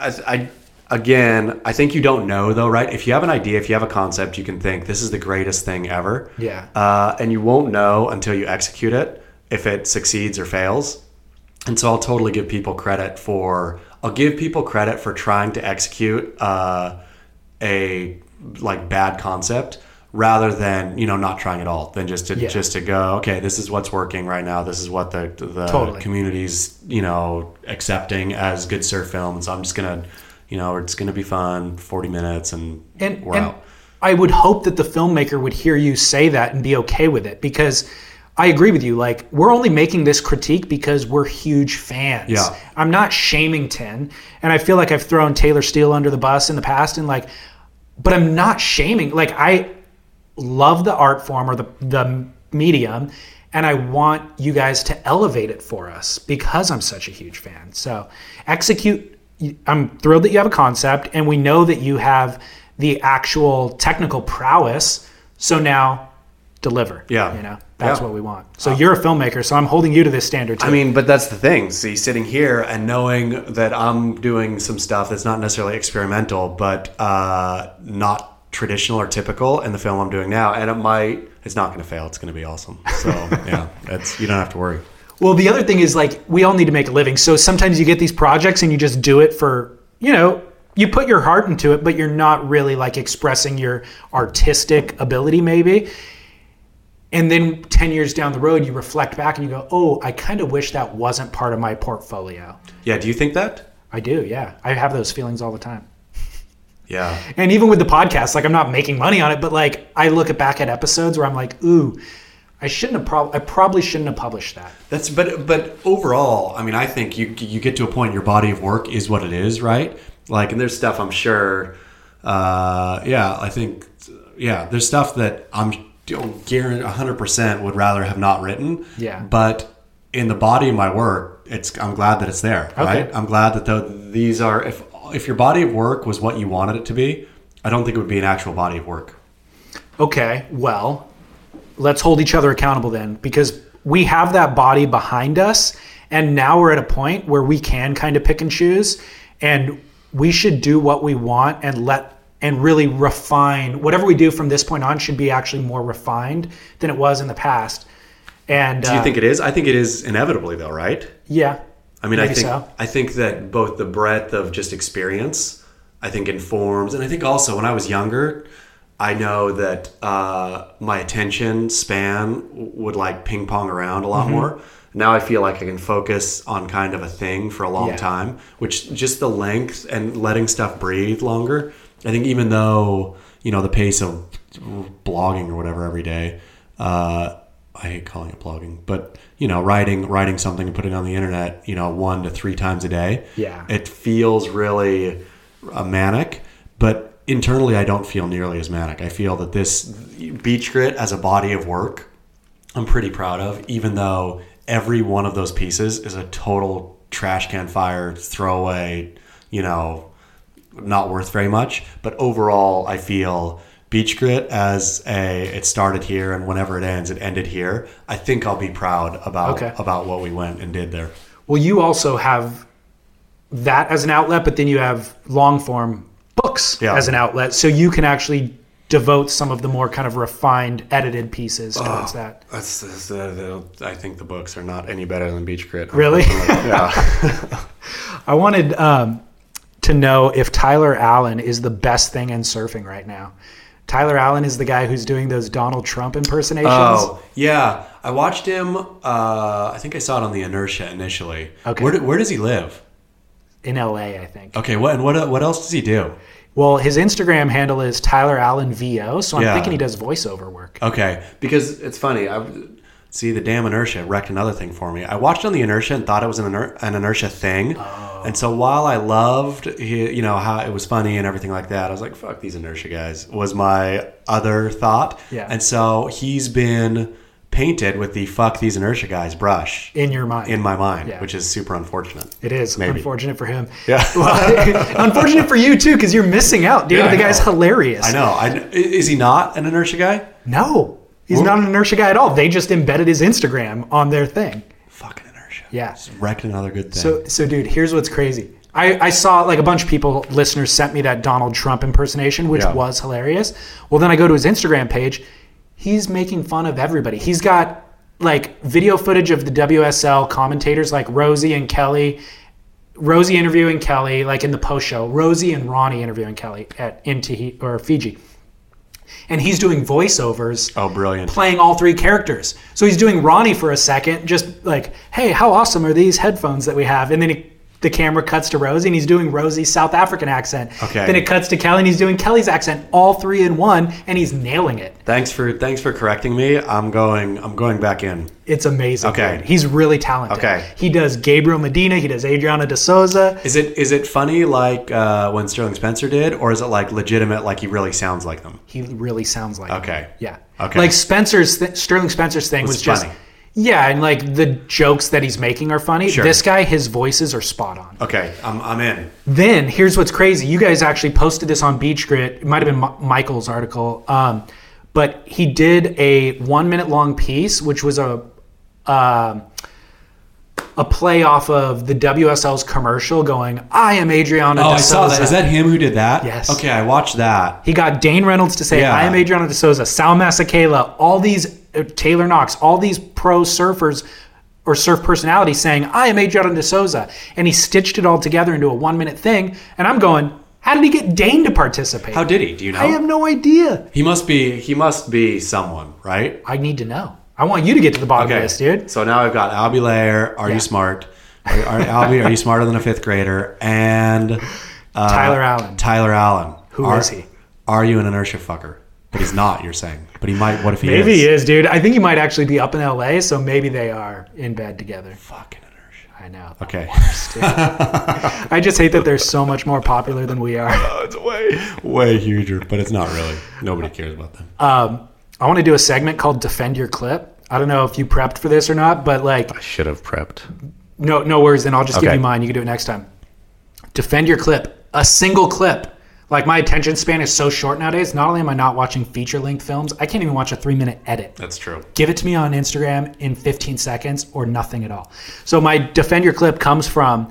D: I think you don't know though, right? If you have an idea, if you have a concept, you can think this is the greatest thing ever.
C: Yeah.
D: And you won't know until you execute it, if it succeeds or fails. And so I'll totally give people credit for trying to execute a like bad concept, rather than not trying at all, than just to go, okay, this is what's working right now, this is what the
C: totally.
D: community's accepting as good surf film, and so I'm just gonna it's gonna be fun, 40 minutes and we're out.
C: I would hope that the filmmaker would hear you say that and be okay with it, because I agree with you. Like, we're only making this critique because we're huge fans.
D: Yeah.
C: I'm not shaming Tin, and I feel like I've thrown Taylor Steele under the bus in the past, and like, but I'm not shaming. Like, I love the art form or the medium, and I want you guys to elevate it for us because I'm such a huge fan. So execute. I'm thrilled that you have a concept, and we know that you have the actual technical prowess. So now deliver.
D: Yeah.
C: That's what we want. So you're a filmmaker, so I'm holding you to this standard too.
D: I mean, but that's the thing. See, sitting here and knowing that I'm doing some stuff that's not necessarily experimental, but not traditional or typical in the film I'm doing now, and it's not going to fail. It's going to be awesome. So yeah, you don't have to worry.
C: Well, the other thing is, like, we all need to make a living. So sometimes you get these projects and you just do it for, you put your heart into it, but you're not really like expressing your artistic ability maybe. And then 10 years down the road, you reflect back and you go, oh, I kind of wish that wasn't part of my portfolio.
D: Yeah. Do you think that?
C: I do. Yeah. I have those feelings all the time.
D: Yeah.
C: And even with the podcast, like, I'm not making money on it, but like, I look back at episodes where I'm like, ooh, I probably shouldn't have published that.
D: But overall, I mean, I think you get to a point, your body of work is what it is, right? Like, and there's stuff I'm sure, there's stuff that I'm guarantee 100% would rather have not written.
C: Yeah.
D: But in the body of my work, I'm glad that it's there, right?
C: Okay.
D: I'm glad that these are, if your body of work was what you wanted it to be, I don't think it would be an actual body of work.
C: Okay, well, let's hold each other accountable then, because we have that body behind us, and now we're at a point where we can kind of pick and choose, and we should do what we want and really refine. Whatever we do from this point on should be actually more refined than it was in the past. And
D: do you think it is? I think it is inevitably, though, right?
C: Yeah.
D: I mean, I think that both the breadth of just experience, I think, informs, and I think also when I was younger, I know that my attention span would like ping pong around a lot more. Now I feel like I can focus on kind of a thing for a long time, which just the length and letting stuff breathe longer. I think even though, the pace of blogging or whatever every day, I hate calling it blogging, but, writing something and putting it on the internet, 1 to 3 times a day.
C: Yeah.
D: It feels really manic, but internally I don't feel nearly as manic. I feel that this Beach Grit as a body of work, I'm pretty proud of, even though every one of those pieces is a total trash can fire, throwaway, not worth very much. But overall, I feel Beach Grit it started here, and whenever it ends, it ended here. I think I'll be proud about what we went and did there.
C: Well, you also have that as an outlet, but then you have long form books as an outlet, so you can actually devote some of the more kind of refined, edited pieces towards that.
D: I think the books are not any better than Beach Grit.
C: Really?
D: Yeah.
C: I wanted to know if Tyler Allen is the best thing in surfing right now. Tyler Allen is the guy who's doing those Donald Trump impersonations.
D: Oh, yeah. I watched him. I think I saw it on the Inertia initially.
C: Okay.
D: Where does he live?
C: In LA, I think.
D: Okay. What else does he do?
C: Well, his Instagram handle is Tyler Allen VO, so I'm thinking he does voiceover work.
D: Okay. Because it's funny. The damn Inertia wrecked another thing for me. I watched on the Inertia and thought it was an Inertia thing. Oh. And so while I loved, how it was funny and everything like that, I was like, fuck these Inertia guys, was my other thought.
C: Yeah.
D: And so he's been painted with the fuck these Inertia guys brush.
C: In your mind.
D: In my mind, which is super unfortunate.
C: It is. Maybe. Unfortunate for him.
D: Yeah.
C: Well, unfortunate for you, too, because you're missing out, dude. The guy's hilarious.
D: I know. Is he not an Inertia guy?
C: No. He's not an Inertia guy at all. They just embedded his Instagram on their thing.
D: Fucking Inertia.
C: Yeah.
D: Just wrecked another good thing.
C: So dude, here's what's crazy. I saw like a bunch of people, listeners sent me that Donald Trump impersonation, which was hilarious. Well, then I go to his Instagram page. He's making fun of everybody. He's got like video footage of the WSL commentators like Rosie and Kelly. Rosie interviewing Kelly, like in the post show. Rosie and Ronnie interviewing Kelly in Fiji. And he's doing voiceovers.
D: Oh, brilliant.
C: Playing all three characters. So he's doing Ronnie for a second, just like, hey, how awesome are these headphones that we have? And then the camera cuts to Rosie, and he's doing Rosie's South African accent.
D: Okay.
C: Then it cuts to Kelly, and he's doing Kelly's accent, all three in one, and he's nailing it.
D: Thanks for correcting me. I'm going back in.
C: It's amazing.
D: Okay.
C: Dude. He's really talented.
D: Okay.
C: He does Gabriel Medina. He does Adriana de Souza.
D: Is it funny like when Sterling Spencer did, or is it like legitimate, like he really sounds like them?
C: He really sounds like them. Yeah.
D: Okay.
C: Like Sterling Spencer's thing was just
D: funny.
C: Yeah, and like the jokes that he's making are funny.
D: Sure.
C: This guy, his voices are spot on.
D: Okay, I'm in.
C: Then here's what's crazy. You guys actually posted this on Beach Grit. It might have been Michael's article, but he did a 1 minute long piece, which was a play off of the WSL's commercial going, I am Adriana de Souza.
D: I saw that. Is that him who did that?
C: Yes.
D: Okay, I watched that.
C: He got Dane Reynolds to say, I am Adriana de Souza, Sal Masekela, all these, Taylor Knox, all these pro surfers or surf personalities saying, I am Adriana de Souza. And he stitched it all together into a 1 minute thing. And I'm going, how did he get Dane to participate?
D: How did he? Do you know?
C: I have no idea.
D: He must be someone, right?
C: I need to know. I want you to get to the bottom of this, dude.
D: So now I've got Albie Layer. Are you smart? Albie, are you smarter than a fifth grader? And
C: Tyler Allen.
D: Tyler Allen.
C: Who is he?
D: Are you an Inertia fucker? But he's not, you're saying. But he might. What if he is?
C: Maybe he is, dude. I think he might actually be up in LA, so maybe they are in bed together.
D: Fucking Inertia.
C: I know.
D: Okay.
C: I just hate that they're so much more popular than we are.
D: It's way huger, but it's not really. Nobody cares about them.
C: I want to do a segment called Defend Your Clip. I don't know if you prepped for this or not, but like...
D: I should have prepped.
C: No worries, then I'll just give you mine. You can do it next time. Defend your clip. A single clip. Like, my attention span is so short nowadays. Not only am I not watching feature-length films, I can't even watch a 3-minute edit.
D: That's true.
C: Give it to me on Instagram in 15 seconds or nothing at all. So my Defend Your Clip comes from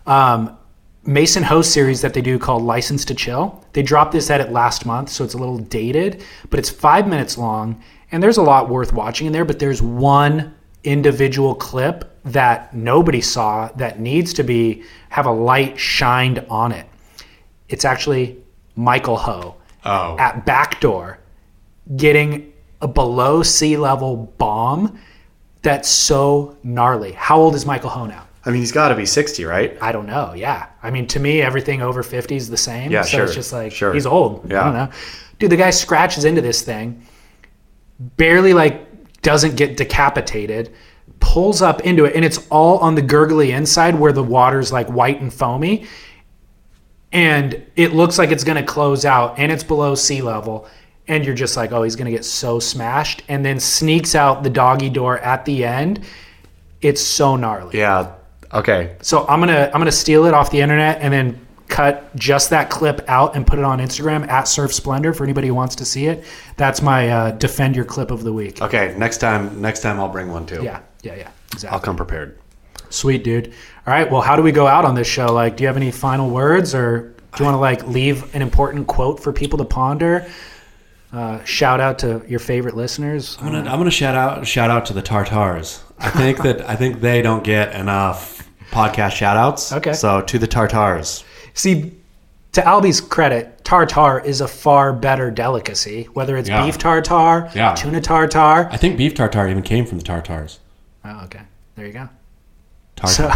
C: Mason Host series that they do called License to Chill. They dropped this edit last month, so it's a little dated, but it's 5 minutes long, and there's a lot worth watching in there, but there's one individual clip that nobody saw that needs to have a light shined on it. It's actually Michael Ho at Backdoor getting a below sea level bomb that's so gnarly. How old is Michael Ho now?
D: I mean, he's got to be 60, right?
C: I don't know. Yeah. I mean, to me, everything over 50 is the same.
D: Yeah,
C: so
D: sure.
C: it's just like,
D: sure.
C: He's old.
D: Yeah.
C: I don't know. Dude, the guy scratches into this thing, barely doesn't get decapitated, pulls up into it, and it's all on the gurgly inside where the water's like white and foamy. and it looks like it's going to close out and it's below sea level. And you're just like, oh, he's going to get so smashed, and then sneaks out the doggy door at the end. It's so gnarly.
D: Yeah. Okay.
C: So I'm gonna steal it off the internet and then cut just that clip out and put it on Instagram at Surf Splendor for anybody who wants to see it. That's my defend your clip of the week.
D: Okay. Next time I'll bring one too.
C: Yeah. Exactly.
D: I'll come prepared.
C: Sweet, dude. All right. Well, how do we go out on this show? Like, do you have any final words, or do you want to like leave an important quote for people to ponder? Shout out to your favorite listeners.
D: I'm gonna shout out to the Tartars. I think they don't get enough podcast shout outs.
C: Okay.
D: So to the Tartars.
C: See, to Albie's credit, tartar is a far better delicacy. Whether it's beef tartar, tuna tartar.
D: I think beef tartar even came from the Tartars.
C: Oh, okay. There you go.
D: Tartars.
C: So,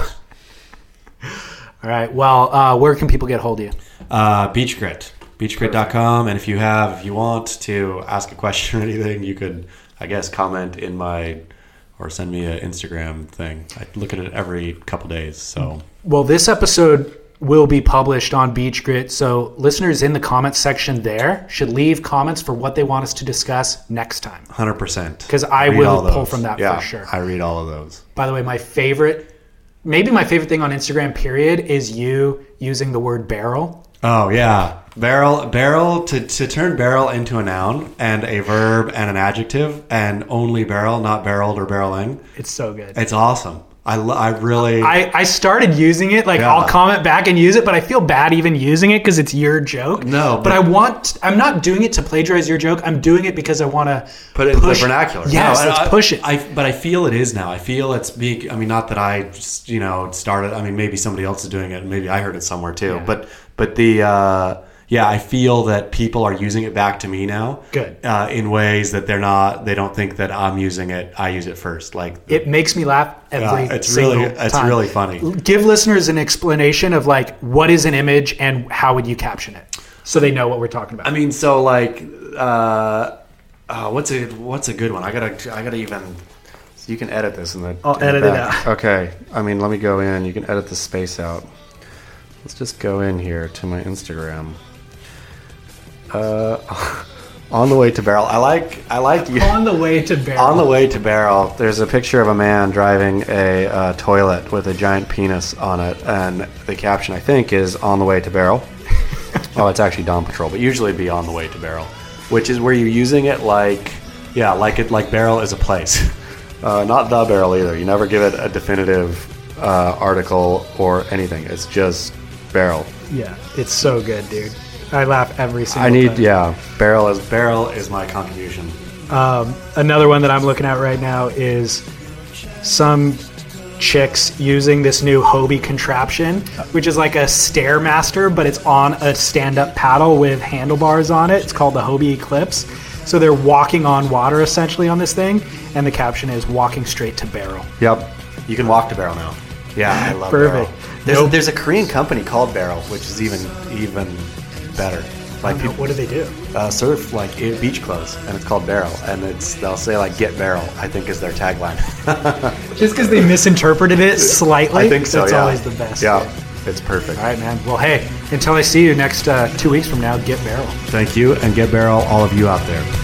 C: all right. Well, where can people get hold of you?
D: Beach Grit. Beachgrit.com, and if you want to ask a question or anything, you could, I guess, comment in or send me an Instagram thing. I look at it every couple days. So,
C: well, this episode will be published on Beach Grit, so listeners in the comments section there should leave comments for what they want us to discuss next time.
D: 100%.
C: Because I will pull from that for sure.
D: I read all of those.
C: By the way, my favorite thing on Instagram, period, is you using the word barrel.
D: Oh, yeah. Barrel, to turn barrel into a noun and a verb and an adjective, and only barrel, not barreled or barreling.
C: It's so good.
D: It's awesome. I
C: started using it. Like, I'll comment back and use it, but I feel bad even using it because it's your joke.
D: No.
C: But I'm not doing it to plagiarize your joke. I'm doing it because I want to
D: put it in the vernacular.
C: Yes, let's push it.
D: But I feel it is now. I feel it's being, not that I just, started. Maybe somebody else is doing it. And maybe I heard it somewhere too. Yeah. But the... I feel that people are using it back to me now.
C: Good.
D: In ways that they don't think that I'm using it. I use it first.
C: It makes me laugh every single time.
D: It's really funny.
C: Give listeners an explanation of what is an image and how would you caption it so they know what we're talking about.
D: What's a good one? I gotta even. So you can edit this
C: I'll edit it out.
D: Okay. Let me go in. You can edit the space out. Let's just go in here to my Instagram. On the way to Barrel. I like you.
C: On the way to Barrel.
D: On the way to Barrel. There's a picture of a man driving a toilet with a giant penis on it, and the caption I think is "On the way to Barrel." Oh, it's actually Dawn Patrol, but usually it'd be "On the way to Barrel," which is where you're using it like Barrel is a place, not the Barrel either. You never give it a definitive article or anything. It's just Barrel.
C: Yeah, it's so good, dude. I laugh every single time.
D: Barrel is my contribution.
C: Another one that I'm looking at right now is some chicks using this new Hobie contraption, which is like a Stairmaster, but it's on a stand-up paddle with handlebars on it. It's called the Hobie Eclipse. So they're walking on water essentially on this thing, and the caption is "Walking straight to Barrel."
D: Yep, you can walk to Barrel now. Yeah, I love
C: Perfect.
D: Barrel. There's a Korean company called Barrel, which is even better.
C: What do they do?
D: Surf beach clothes, and it's called Barrel, and they'll say "Get Barrel," I think is their tagline.
C: Just because they misinterpreted it slightly.
D: I think so.
C: That's always the best.
D: Yeah, it's perfect.
C: All right, man. Well, hey, until I see you next 2 weeks from now, get Barrel.
D: Thank you, and get Barrel, all of you out there.